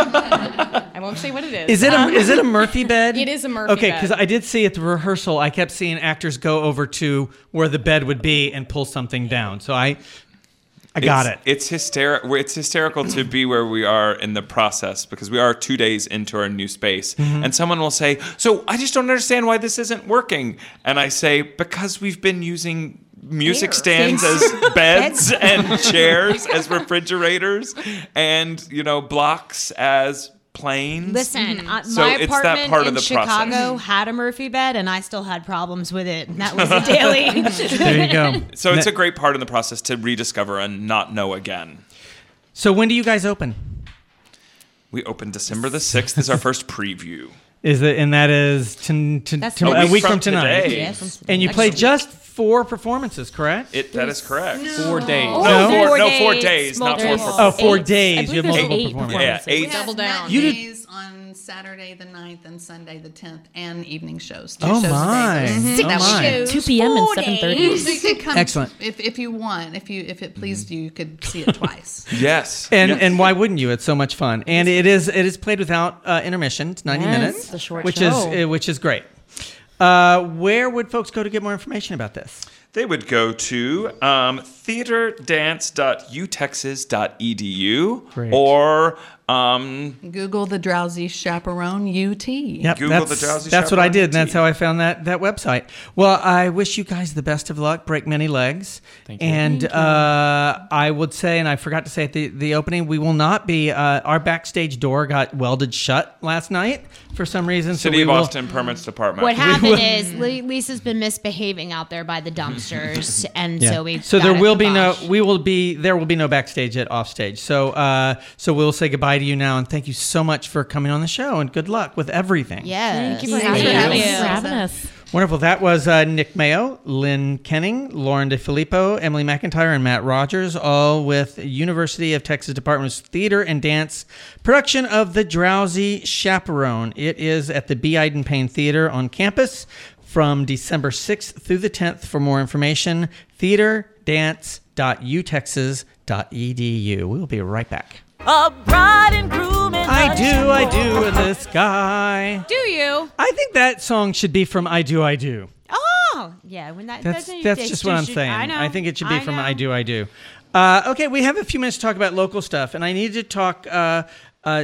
I won't say what it is. Is it a Um, is it a Murphy bed? It is a Murphy Okay, bed. because I did see at the rehearsal, I kept seeing actors go over to where the bed would be and pull something down. So I, I got it's, it. It's hysterical. It's hysterical to be where we are in the process because we are two days into our new space, Mhm. and someone will say, "So I just don't understand why this isn't working." And I say, "Because we've been using music Here. stands as beds Beds. and chairs as refrigerators, and you know blocks as planes." Listen, uh, So my it's that apartment part of in the Chicago process. had a Murphy bed, and I still had problems with it. And that was a daily. There you go. So it's a great part in the process to rediscover and not know again. So when do you guys open? We open December the sixth is our first preview. Is it and that is t- t- That's t- a a week week from from tonight. today. Yes. And you Next play week. just four performances, correct? It that is correct. Four days. Oh, No? four, four no, days. four days, not four Multiple. Oh, four Eight. days. I You believe have there's multiple eight performances. Yeah, performances. eight. Double down. You did- Days on Saturday the ninth and Sunday the tenth, and evening shows. Two Oh shows a day. my. Six Oh that my. weekend. two p.m. and Four seven So thirty. you could come Excellent. if if you want, if you if it pleased you, you could see it twice. Yes. And yes. and why wouldn't you? It's so much fun, and it is it is played without uh, intermission. It's ninety Yes, minutes, it's a short which show. is uh, which is great. Uh, where would folks go to get more information about this? They would go to um, theater dance dot u texas dot e d u Great. or um, Google the Drowsy Chaperone U T. Yep, Google that's, the Drowsy That's what I Chaperone did, and that's T. how I found that that website. Well, I wish you guys the best of luck. Break many legs. Thank you. And uh, I would say, and I forgot to say at the, the opening, we will not be. Uh, our backstage door got welded shut last night for some reason. so City we of will, Austin Permits Department. What will- happened is Li- Lisa's been misbehaving out there by the dumpsters, and Yeah. so we So got there it will will be no. kibosh. We will be. There will be no backstage at offstage. So, uh, so we'll say goodbye to you now, and thank you so much for coming on the show, and good luck with everything. Yes. Thank you for Thank having you. us. For having us. Wonderful. That was uh, Nick Mayo, Lynn Kenning, Lauren DeFilippo, Emily McIntyre, and Matt Rogers, all with University of Texas Department of Theater and Dance production of The Drowsy Chaperone. It is at the B. Iden Payne Theater on campus from December sixth through the tenth. For more information, theater dance dot u texas dot e d u. We'll be right back. A bride and groom in I the do, I chapel. do in the sky. Do you? I think that song should be from I Do, I Do. Oh, yeah. When that That's doesn't- that's it's just what I'm should- saying. I know. think it should be I from know. I Do, I Do. Uh, okay, we have a few minutes to talk about local stuff, and I need to talk uh, uh,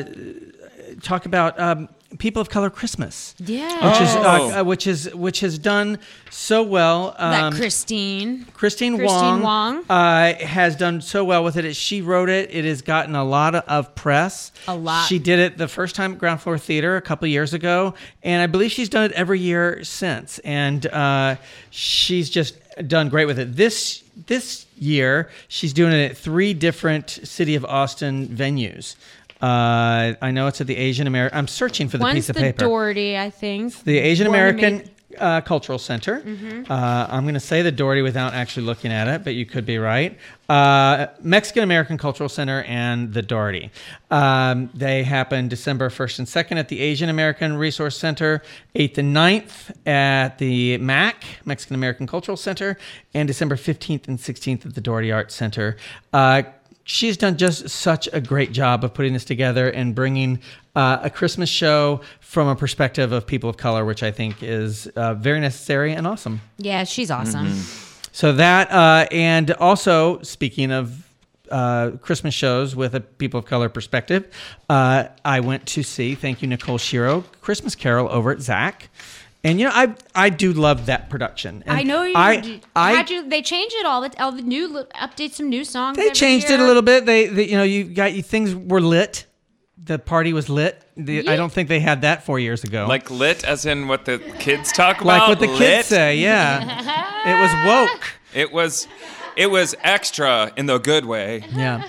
talk about um, People of Color Christmas. Yeah. Which is Oh. uh, uh, which is which has done so well. That Um, Christine. Christine, Christine Wong, Wong. Uh, has done so well with it. She wrote it. It has gotten a lot of, of press. A lot. She did it the first time at Ground Floor Theater a couple years ago, and I believe she's done it every year since. And uh, she's just done great with it. This this year, she's doing it at three different City of Austin venues. Uh, I know it's at the Asian American. I'm searching for the One's piece of the paper. Doherty, I think. The Asian One American made- uh, Cultural Center. Mhm. Uh, I'm going to say the Doherty without actually looking at it, but you could be right. Uh, Mexican American Cultural Center and the Doherty. Um, they happen December first and second at the Asian American Resource Center, eighth and ninth at the M A C, Mexican American Cultural Center, and December fifteenth and sixteenth at the Doherty Arts Center. Uh, She's done just such a great job of putting this together and bringing uh, a Christmas show from a perspective of people of color, which I think is uh, very necessary and awesome. Yeah, she's awesome. So that, uh, and also speaking of uh, Christmas shows with a people of color perspective, uh, I went to see, thank you, Nicole Shiro, Christmas Carol over at Zach. And, you know, I I do love that production. And I know you. I, did- I, had you. They change it all the all the new update some new songs. They every changed it a year. little bit. They, they, you know, you got you, things were lit. The party was lit. The, I Yeah. don't think they had that four years ago. Like lit, as in what the kids talk Like about. what the lit? kids say. Yeah, it was woke. It was, it was extra in the good way. Yeah.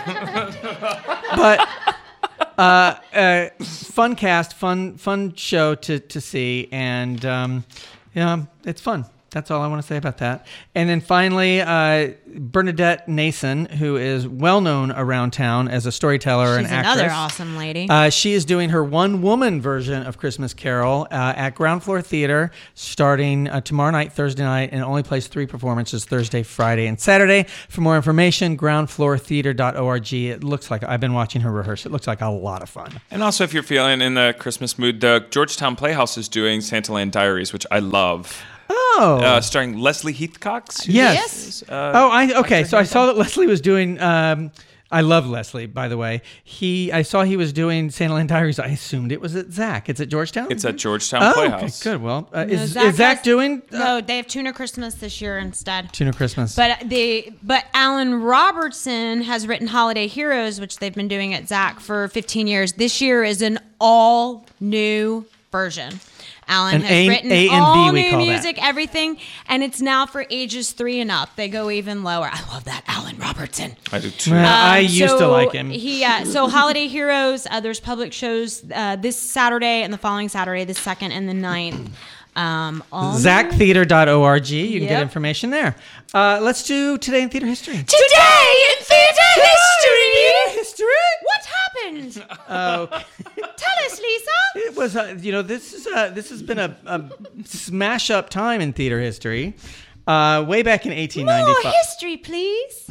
But uh, uh, fun cast, fun fun show to to see, and um, yeah, it's fun. That's all I want to say about that. And then finally, uh, Bernadette Nason, who is well known around town as a storyteller She's and actress. another awesome lady. Uh, she is doing her one-woman version of Christmas Carol uh, at Ground Floor Theater starting uh, tomorrow night, Thursday night, and it only plays three performances, Thursday, Friday, and Saturday. For more information, ground floor theater dot org. It looks like, I've been watching her rehearse. It looks like a lot of fun. And also, if you're feeling in the Christmas mood, the Georgetown Playhouse is doing Santaland Diaries, which I love. Oh. Uh, starring Leslie Heathcox. Yes. Uh, oh, I okay. So I saw that Leslie was doing. Um, I love Leslie, by the way. He, I saw he was doing Santaland Diaries. I assumed it was at Zach. It's at Georgetown. It's at Georgetown oh, Playhouse. Okay, good. Well, uh, No, is Zach, is Zach has- doing uh, No, they have Tuna Christmas this year instead. Tuna Christmas? But they, but Alan Robertson has written Holiday Heroes, which they've been doing at Zach for fifteen years. This year is an all new version. Alan An has A- written A and B, all we new call that. music, everything, and it's now for ages three and up. They go even lower. I love that Alan Robertson. I do too. Well, I Um, used to so like him. He uh, so Holiday Heroes. Uh, there's public shows uh, this Saturday and the following Saturday, the second and the ninth. Um, on zach theater dot org. You can get Yep. information there. Uh, let's do Today in Theater History. Today in theater history. History. What happened? Oh, Tell us, Lisa. it was. Uh, you know, this is uh, this has been a, a smash up time in theater history. Uh, way back in eighteen ninety-five. More history, please.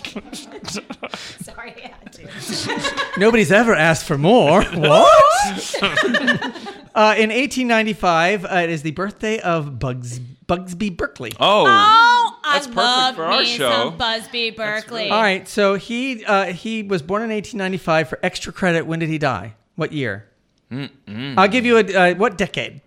Sorry, I had to. Nobody's ever asked for more. What? uh, in eighteen ninety-five, uh, it is the birthday of Bugs Bugsby Berkeley. Oh, Oh, I That's perfect love for our me show. some Busby Berkeley. All right, so he uh, he was born in eighteen ninety-five. For extra credit, when did he die? What year? Mm-mm. I'll give you a uh, what decade?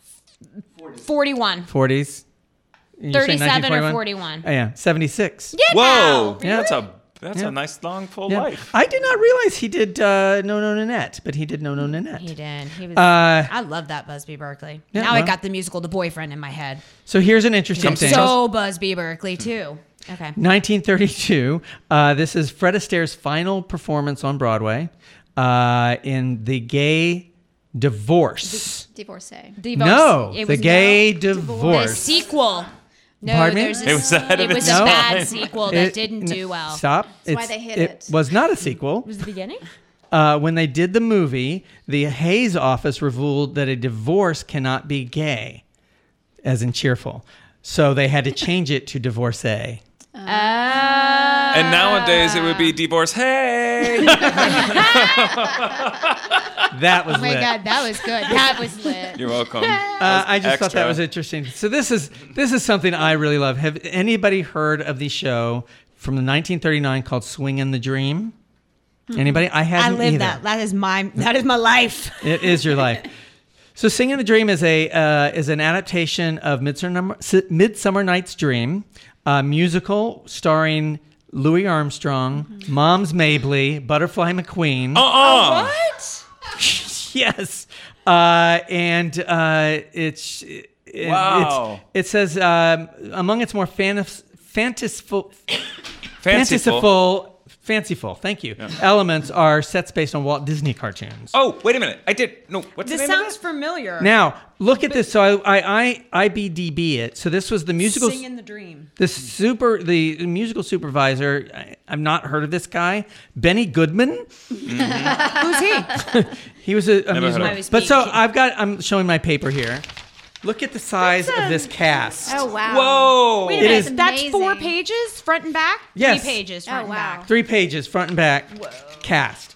forty-one. forties. You're saying thirty-seven or nineteen forty-one? forty-one. Oh, yeah, seventy-six. Get Whoa, out. yeah, that's a that's Yeah. a nice long full Yeah. life. I did not realize he did uh, No No Nanette, but he did No No Nanette. He did. He was. Uh, I love that Busby Berkeley. yeah, now I well. got the musical The Boyfriend in my head. So here's an interesting thing. So Busby Berkeley too. Okay. nineteen thirty-two. Uh, this is Fred Astaire's final performance on Broadway uh, in The Gay Divorce. Divorcee. No, It The was Gay no. Divorce. The sequel. No, Pardon me? there's a, It was ahead of it was its a No. bad sequel that It- didn't n- do well. Stop. That's why It's- they hid it. was not a sequel. Was the beginning? Uh, when they did the movie, the Hayes office ruled that a divorce cannot be gay, as in cheerful. So they had to change it to divorcee. And nowadays it would be divorce. Hey. That was Oh my lit. God, that was good. That was lit. You're welcome. Uh, I just thought Extra. that was interesting. So this is this is something I really love. Have anybody heard of the show from the nineteen thirty-nine called Swing in the Dream? Anybody? I I haven't live either. that. That is my that is my life. It is your life. So, Sing in the Dream is a uh, is an adaptation of Midsummer, Midsummer Night's Dream, a musical starring Louis Armstrong, Mm-hmm. Moms Mabley, Butterfly McQueen. Uh-uh. What? Yes, uh, and uh, it's it, Wow. it's, it says um, among its more fantas- fantasiful, Fanciful. fanciful, fanciful. Thank you. Elements are sets based on Walt Disney cartoons. Oh, wait a minute. I did. No, what's This the name sounds of familiar. Now, look at this. So I, I, I I B D B it. So this was the musical. Sing in the Dream. The super, the musical supervisor. I, I've not heard of this guy, Benny Goodman. Who's he? He was a, a Never heard musical. of him. I was But so being- I've got. I'm showing my paper here. Look at the size of this cast. Oh wow. Whoa. Wait a It minute. is- That's four amazing. pages, front and back. Yes. Three pages, front Oh, and wow. back. Three pages, front and back, cast.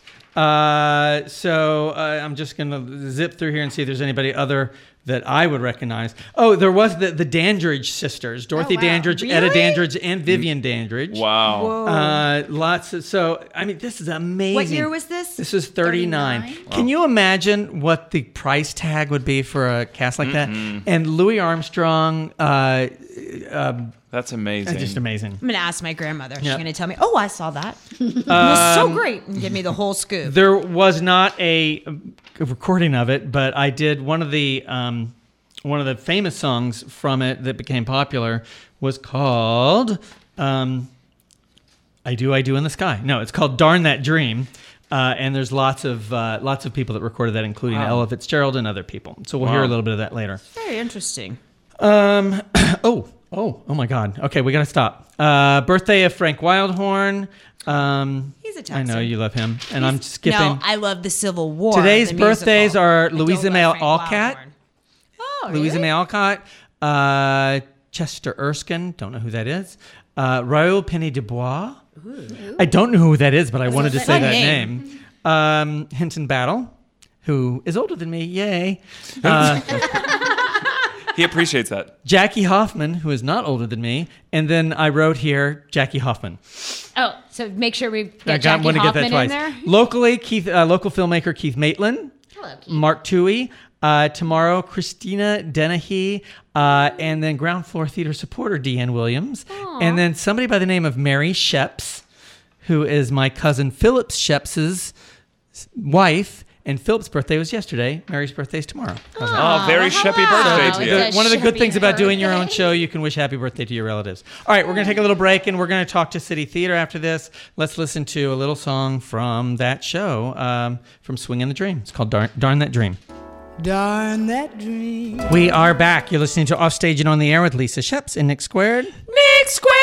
Uh, so uh, I'm just gonna zip through here and see if there's anybody other that I would recognize. Oh, there was the the Dandridge sisters, Dorothy wow. Dandridge, Etta Really? Dandridge, and Vivian Dandridge. Wow. Whoa. Uh, lots of so. I mean, this is amazing. What year was this? This is thirty-nine. thirty-nine? Can you imagine what the price tag would be for a cast like that? And Louis Armstrong, uh, um, That's amazing. just amazing. I'm gonna ask my grandmother. She's Yeah. gonna tell me, "Oh, I saw that. It was so great," and give me the whole scoop. There was not a, a recording of it, but I did one of the um, one of the famous songs from it that became popular was called um, "I Do, I Do in the Sky." No, it's called "Darn That Dream," uh, and there's lots of uh, lots of people that recorded that, including Wow. Ella Fitzgerald and other people. So we'll hear Wow. a little bit of that later. Very interesting. Um, oh, oh, oh my God. Okay, we got to stop. Uh, birthday of Frank Wildhorn. Um, He's a I Texan. know you love him, and I'm skipping. No, I love the Civil War. Today's the birthdays musical. are I don't Louisa love May Frank Alcott. Wildhorn. Oh, Louisa really? May Alcott. Uh, Chester Erskine. Don't know who that is. Uh, Raoul Penny Dubois. I don't know who that is, but I wanted to a say fun that name. name. Um, Hinton Battle, who is older than me. Yay. Uh, He appreciates that. Jackie Hoffman, who is not older than me. And then I wrote here Jackie Hoffman. Oh, so make sure we I get got Jackie want to get Hoffman that in twice. there. Locally, Keith, uh, local filmmaker Keith Maitland. Hello, Keith. Mark Toohey. Uh, tomorrow, Christina Dennehy. Uh, and then ground floor theater supporter Deanne Williams. And then somebody by the name of Mary Sheps, who is my cousin Philip Sheps's wife. And Philip's birthday was yesterday. Mary's birthday is tomorrow. How's that? Oh, very sheppy birthday to you. The- one of the good things about doing your own show, you can wish happy birthday to your relatives. All right, we're going to take a little break, and we're going to talk to City Theater after this. Let's listen to a little song from that show, um, from Swing in the Dream. It's called Darn, Darn That Dream. Darn that dream. We are back. You're listening to Offstage and On the Air with Lisa Sheps and Nick Squared. Nick Squared!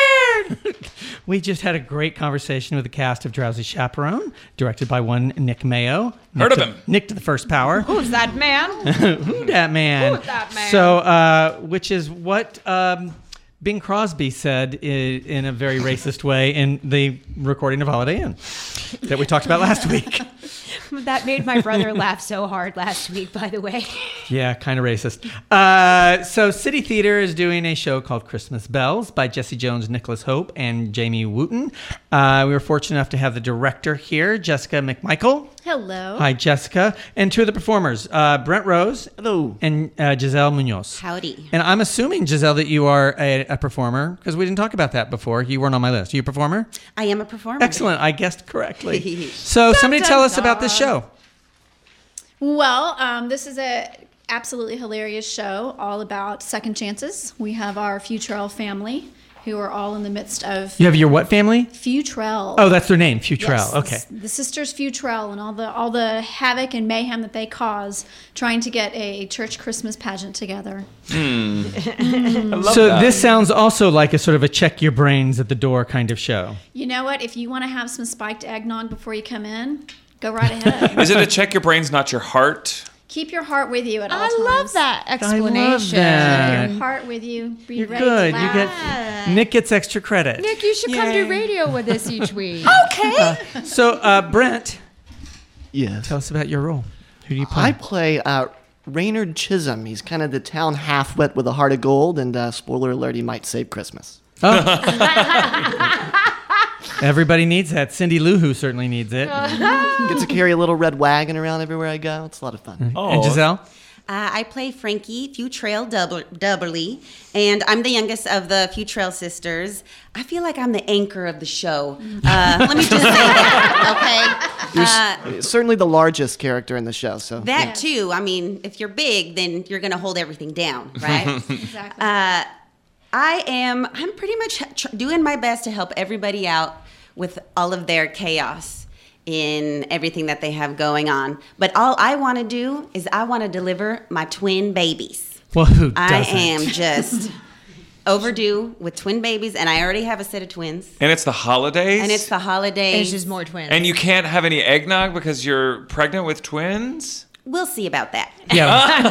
We just had a great conversation with the cast of Drowsy Chaperone, directed by one Nick Mayo. Nick Heard of to- him. Nick to the first power. Who's that man? Who that man? Who that man? So, uh, which is what um, Bing Crosby said i- in a very racist way in the recording of Holiday Inn that we talked about last week. That made my brother laugh so hard last week, by the way. Yeah, kind of racist. Uh, so City Theater is doing a show called Christmas Bells by Jesse Jones, Nicholas Hope, and Jamie Wooten. Uh, we were fortunate enough to have the director here, Jessica McMichael. Hello. Hi, Jessica. And two of the performers, uh, Brent Rose. Hello. And uh, Giselle Munoz. Howdy. And I'm assuming, Giselle, that you are a, a performer, because we didn't talk about that before. You weren't on my list. Are you a performer? I am a performer. Excellent. I guessed correctly. So somebody tell us about this show. Well, um, this is a absolutely hilarious show all about second chances. We have our Futrell family, who are all in the midst of You have your what family? Futrell. Oh, that's their name, Futrell. Yes, Okay. The, the sisters Futrell and all the all the havoc and mayhem that they cause trying to get a church Christmas pageant together. Mm. I love So that. this sounds also like a sort of a check your brains at the door kind of show. You know what? If you want to have some spiked eggnog before you come in, go right ahead. Is it a check your brains, not your heart? Keep your heart with you at all I times. love that I love explanation. that. Keep your heart with you. Be You're ready good. to You laugh. get Nick gets extra credit. Nick, you should come Yay. do radio with us each week. Okay. So uh, Brent, Yes. tell us about your role. Who do you play? I play uh, Raynard Chisholm. He's kind of the town half-wit with a heart of gold, and uh, spoiler alert, he might save Christmas. Everybody needs that. Cindy Lou Who certainly needs it. Get to carry a little red wagon around everywhere I go. It's a lot of fun. And Giselle? Uh, I play Frankie Futrell Dubber- Dubberly, and I'm the youngest of the Futrell sisters. I feel like I'm the anchor of the show. Uh, let me just say that, okay? You're Uh, s- certainly the largest character in the show. So that yeah. too. I mean, if you're big, then you're going to hold everything down, right? Exactly. Uh, I am. I'm pretty much tr- doing my best to help everybody out with all of their chaos in everything that they have going on. But all I want to do is I want to deliver my twin babies. Well, who I doesn't? am just overdue with twin babies, and I already have a set of twins. And it's the holidays? And it's the holidays. There's just more twins. And you can't have any eggnog because you're pregnant with twins? We'll see about that. Yeah.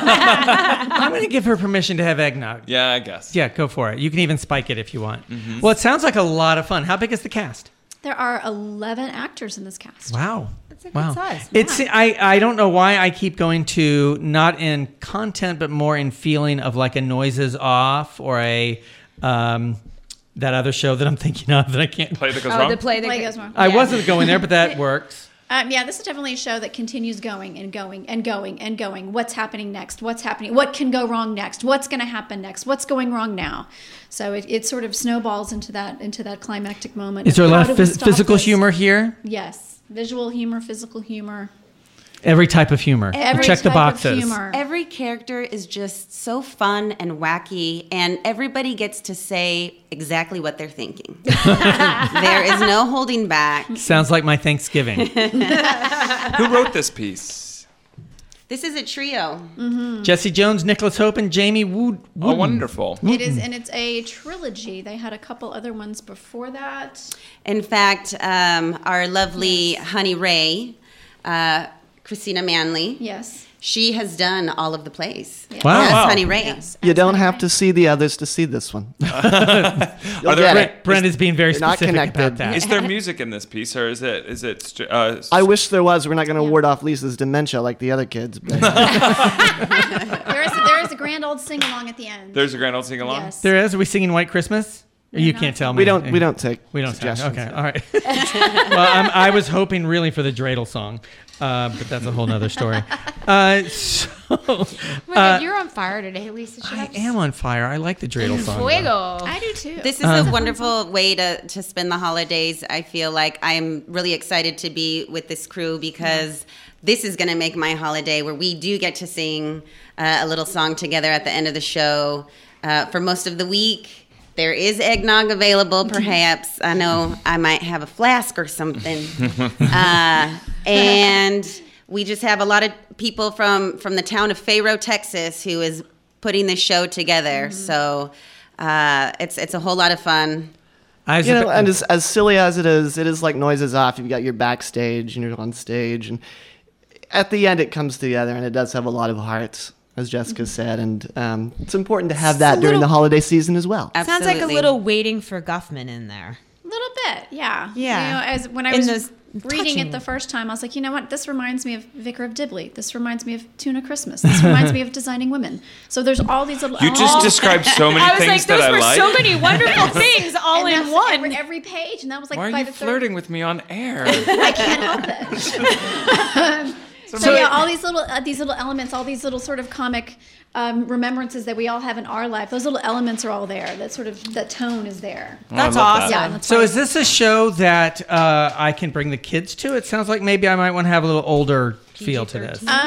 I'm going to give her permission to have eggnog. Yeah, I guess. Yeah, go for it. You can even spike it if you want. Mm-hmm. Well, it sounds like a lot of fun. How big is the cast? There are eleven actors in this cast. Wow. That's a good Wow. size. It's I, I don't know why I keep going to not in content but more in feeling of like a Noises Off or a um, that other show that I'm thinking of that I can't Play that goes Oh, wrong? the play that Play goes goes wrong. I Yeah. wasn't going there, but that works. Um, yeah, this is definitely a show that continues going and going and going and going. What's happening next? What's happening? What can go wrong next? What's going to happen next? What's going wrong now? So it, it sort of snowballs into that into that climactic moment. Is there a How lot do of we phys- stop physical this? humor here? Yes, visual humor, physical humor. Every type of humor. Every Check the type of boxes. humor. Every character is just so fun and wacky, and everybody gets to say exactly what they're thinking. There is no holding back. Sounds like my Thanksgiving. Who wrote this piece? This is a trio. Jesse Jones, Nicholas Hope, and Jamie Wood. Oh, Wooden. wonderful. It is, and it's a trilogy. They had a couple other ones before that. In fact, um, our lovely Honey Ray, uh, Christina Manley, Yes. she has done all of the plays. Wow. As Wow. Honey Ray. Yes. You don't have to see the others to see this one. You'll Are there- get Brent, it. Brent is being very You're not specific connected. about that. Is there music in this piece, or is it? Is it? str- Uh, I wish there was. We're not going to ward off Lisa's dementia like the other kids. But There is there is a grand old sing along at the end. There's a grand old sing along. Yes. There is. Are we singing White Christmas? Or you can't tell me. we don't. We don't take. We don't sound, suggestions. okay, all right. Well, I'm, I was hoping really for the dreidel song, uh, but that's a whole nother story. Uh, so, Oh my uh, God, you're on fire today, Lisa. I am on fire. I like the dreidel song. though. Fuego. I do too. This is Um, a wonderful way to, to spend the holidays. I feel like I am really excited to be with this crew because this is going to make my holiday where we do get to sing uh, a little song together at the end of the show. Uh, for most of the week, there is eggnog available, perhaps. I know I might have a flask or something. Uh, and we just have a lot of people from, from the town of Fayro, Texas, who is putting this show together. Mm-hmm. So uh, it's it's a whole lot of fun. I was You a know, bit- and as, as silly as it is, it is like Noises Off. You've got your backstage and you're on stage, and at the end it comes together, and it does have a lot of heart, as Jessica said, and um, it's important to have that during the holiday season as well. Sounds like a Absolutely. little Waiting for Guffman in there. A little bit, yeah. Yeah. You know, as when I In was those reading touching- it the first time, I was like, you know what? This reminds me of Vicar of Dibley. This reminds me of Tuna Christmas. This reminds me of Designing Women. So there's all these little. You just elements. described so many I was things like, those that I were like. so many wonderful things all And in that's one. Every, every page, and that was like Why are by you the flirting with me on air? third. I can't help it. so yeah, all these little uh, these little elements, all these little sort of comic um, remembrances that we all have in our life. Those little elements are all there. That sort of that tone is there. That's love awesome. that. Yeah, that's So why- is this a show that uh, I can bring the kids to? It sounds like maybe I might want to have a little older feel to this. Um,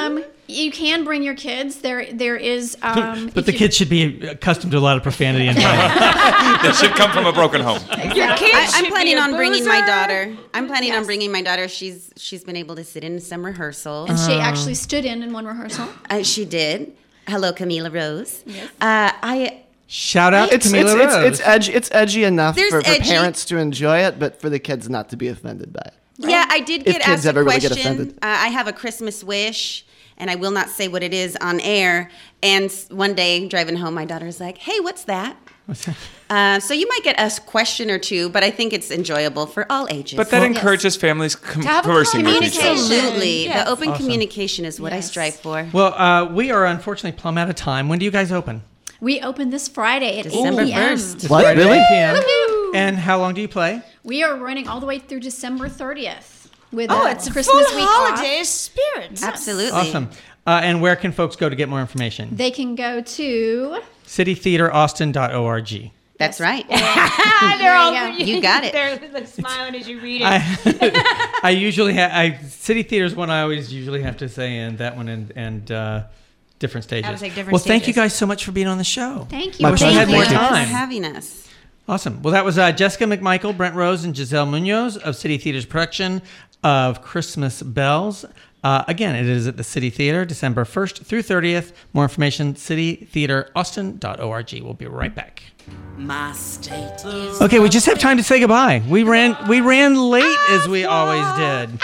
You can bring your kids. There, there is. Um, But if the you- kids should be accustomed to a lot of profanity and They should come from a broken home. Your kids I, I'm should planning be a on bringing my boozer. daughter. I'm planning on Yes. bringing my daughter. She's she's been able to sit in some rehearsals. And she actually stood in in one rehearsal. Uh, she did. Hello, Camila Rose. Yes. Uh, I shout out to It's, Camila it's, Rose. it's, it's, edgy, it's edgy enough There's for, for edgy- parents to enjoy it, but for the kids not to be offended by it. Yeah, I did If get kids asked a ever really get question. offended. Uh, I have a Christmas wish, and I will not say what it is on air. And s- one day, driving home, my daughter's like, "Hey, what's that?" Uh, so you might get a question or two, but I think it's enjoyable for all ages. But that encourages families com- To have a conversing with each other. Absolutely, Yes. the open Awesome. communication is what I Yes. strive for. Well, uh, we are unfortunately plumb out of time. When do you guys open? We open this Friday at December eight p.m. first. This What? Friday at Really? eight p.m. Woohoo! And how long do you play? We are running all the way through December thirtieth with Oh, uh, it's a Christmas full week holiday off. spirit. Absolutely. Awesome. Uh, and where can folks go to get more information? They can go to city theater austin dot org. That's right. They're all There you go. You got it. They're like, smiling as you read it. I, I usually have, I, City Theater is one I always usually have to say, and that one and, and uh, different stages. I was like, different well, thank you stages. guys so much for being on the show. Thank you. My I wish we pleasure. had more Thank you for time. having us. Awesome. Well, that was uh, Jessica McMichael, Brent Rose, and Giselle Munoz of City Theater's production of Christmas Bells. Uh, again, it is at the City Theater, December first through thirtieth. More information, city theater austin dot org. We'll be right back. My state is Okay, we just have time to say goodbye. We ran we ran late as we always did.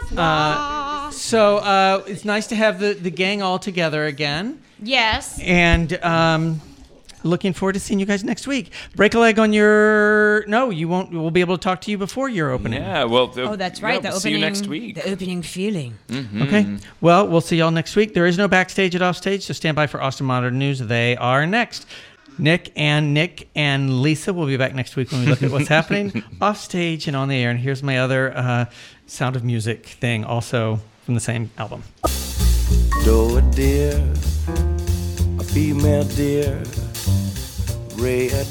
Uh, so uh, it's nice to have the, the gang all together again. Yes. And um, looking forward to seeing you guys next week. Break a leg on your... No, you won't. We'll be able to talk to you before your opening. Yeah, well... The, Oh, that's yeah, right. we'll the see opening. you next week. The opening feeling. Mhm. Okay. Well, we'll see y'all next week. There is no backstage at Offstage, so stand by for Austin Modern News. They are next. Nick and Nick and Lisa will be back next week when we look at what's happening off stage and on the air. And here's my other uh, Sound of Music thing, also from the same album. Though a deer, a female deer, red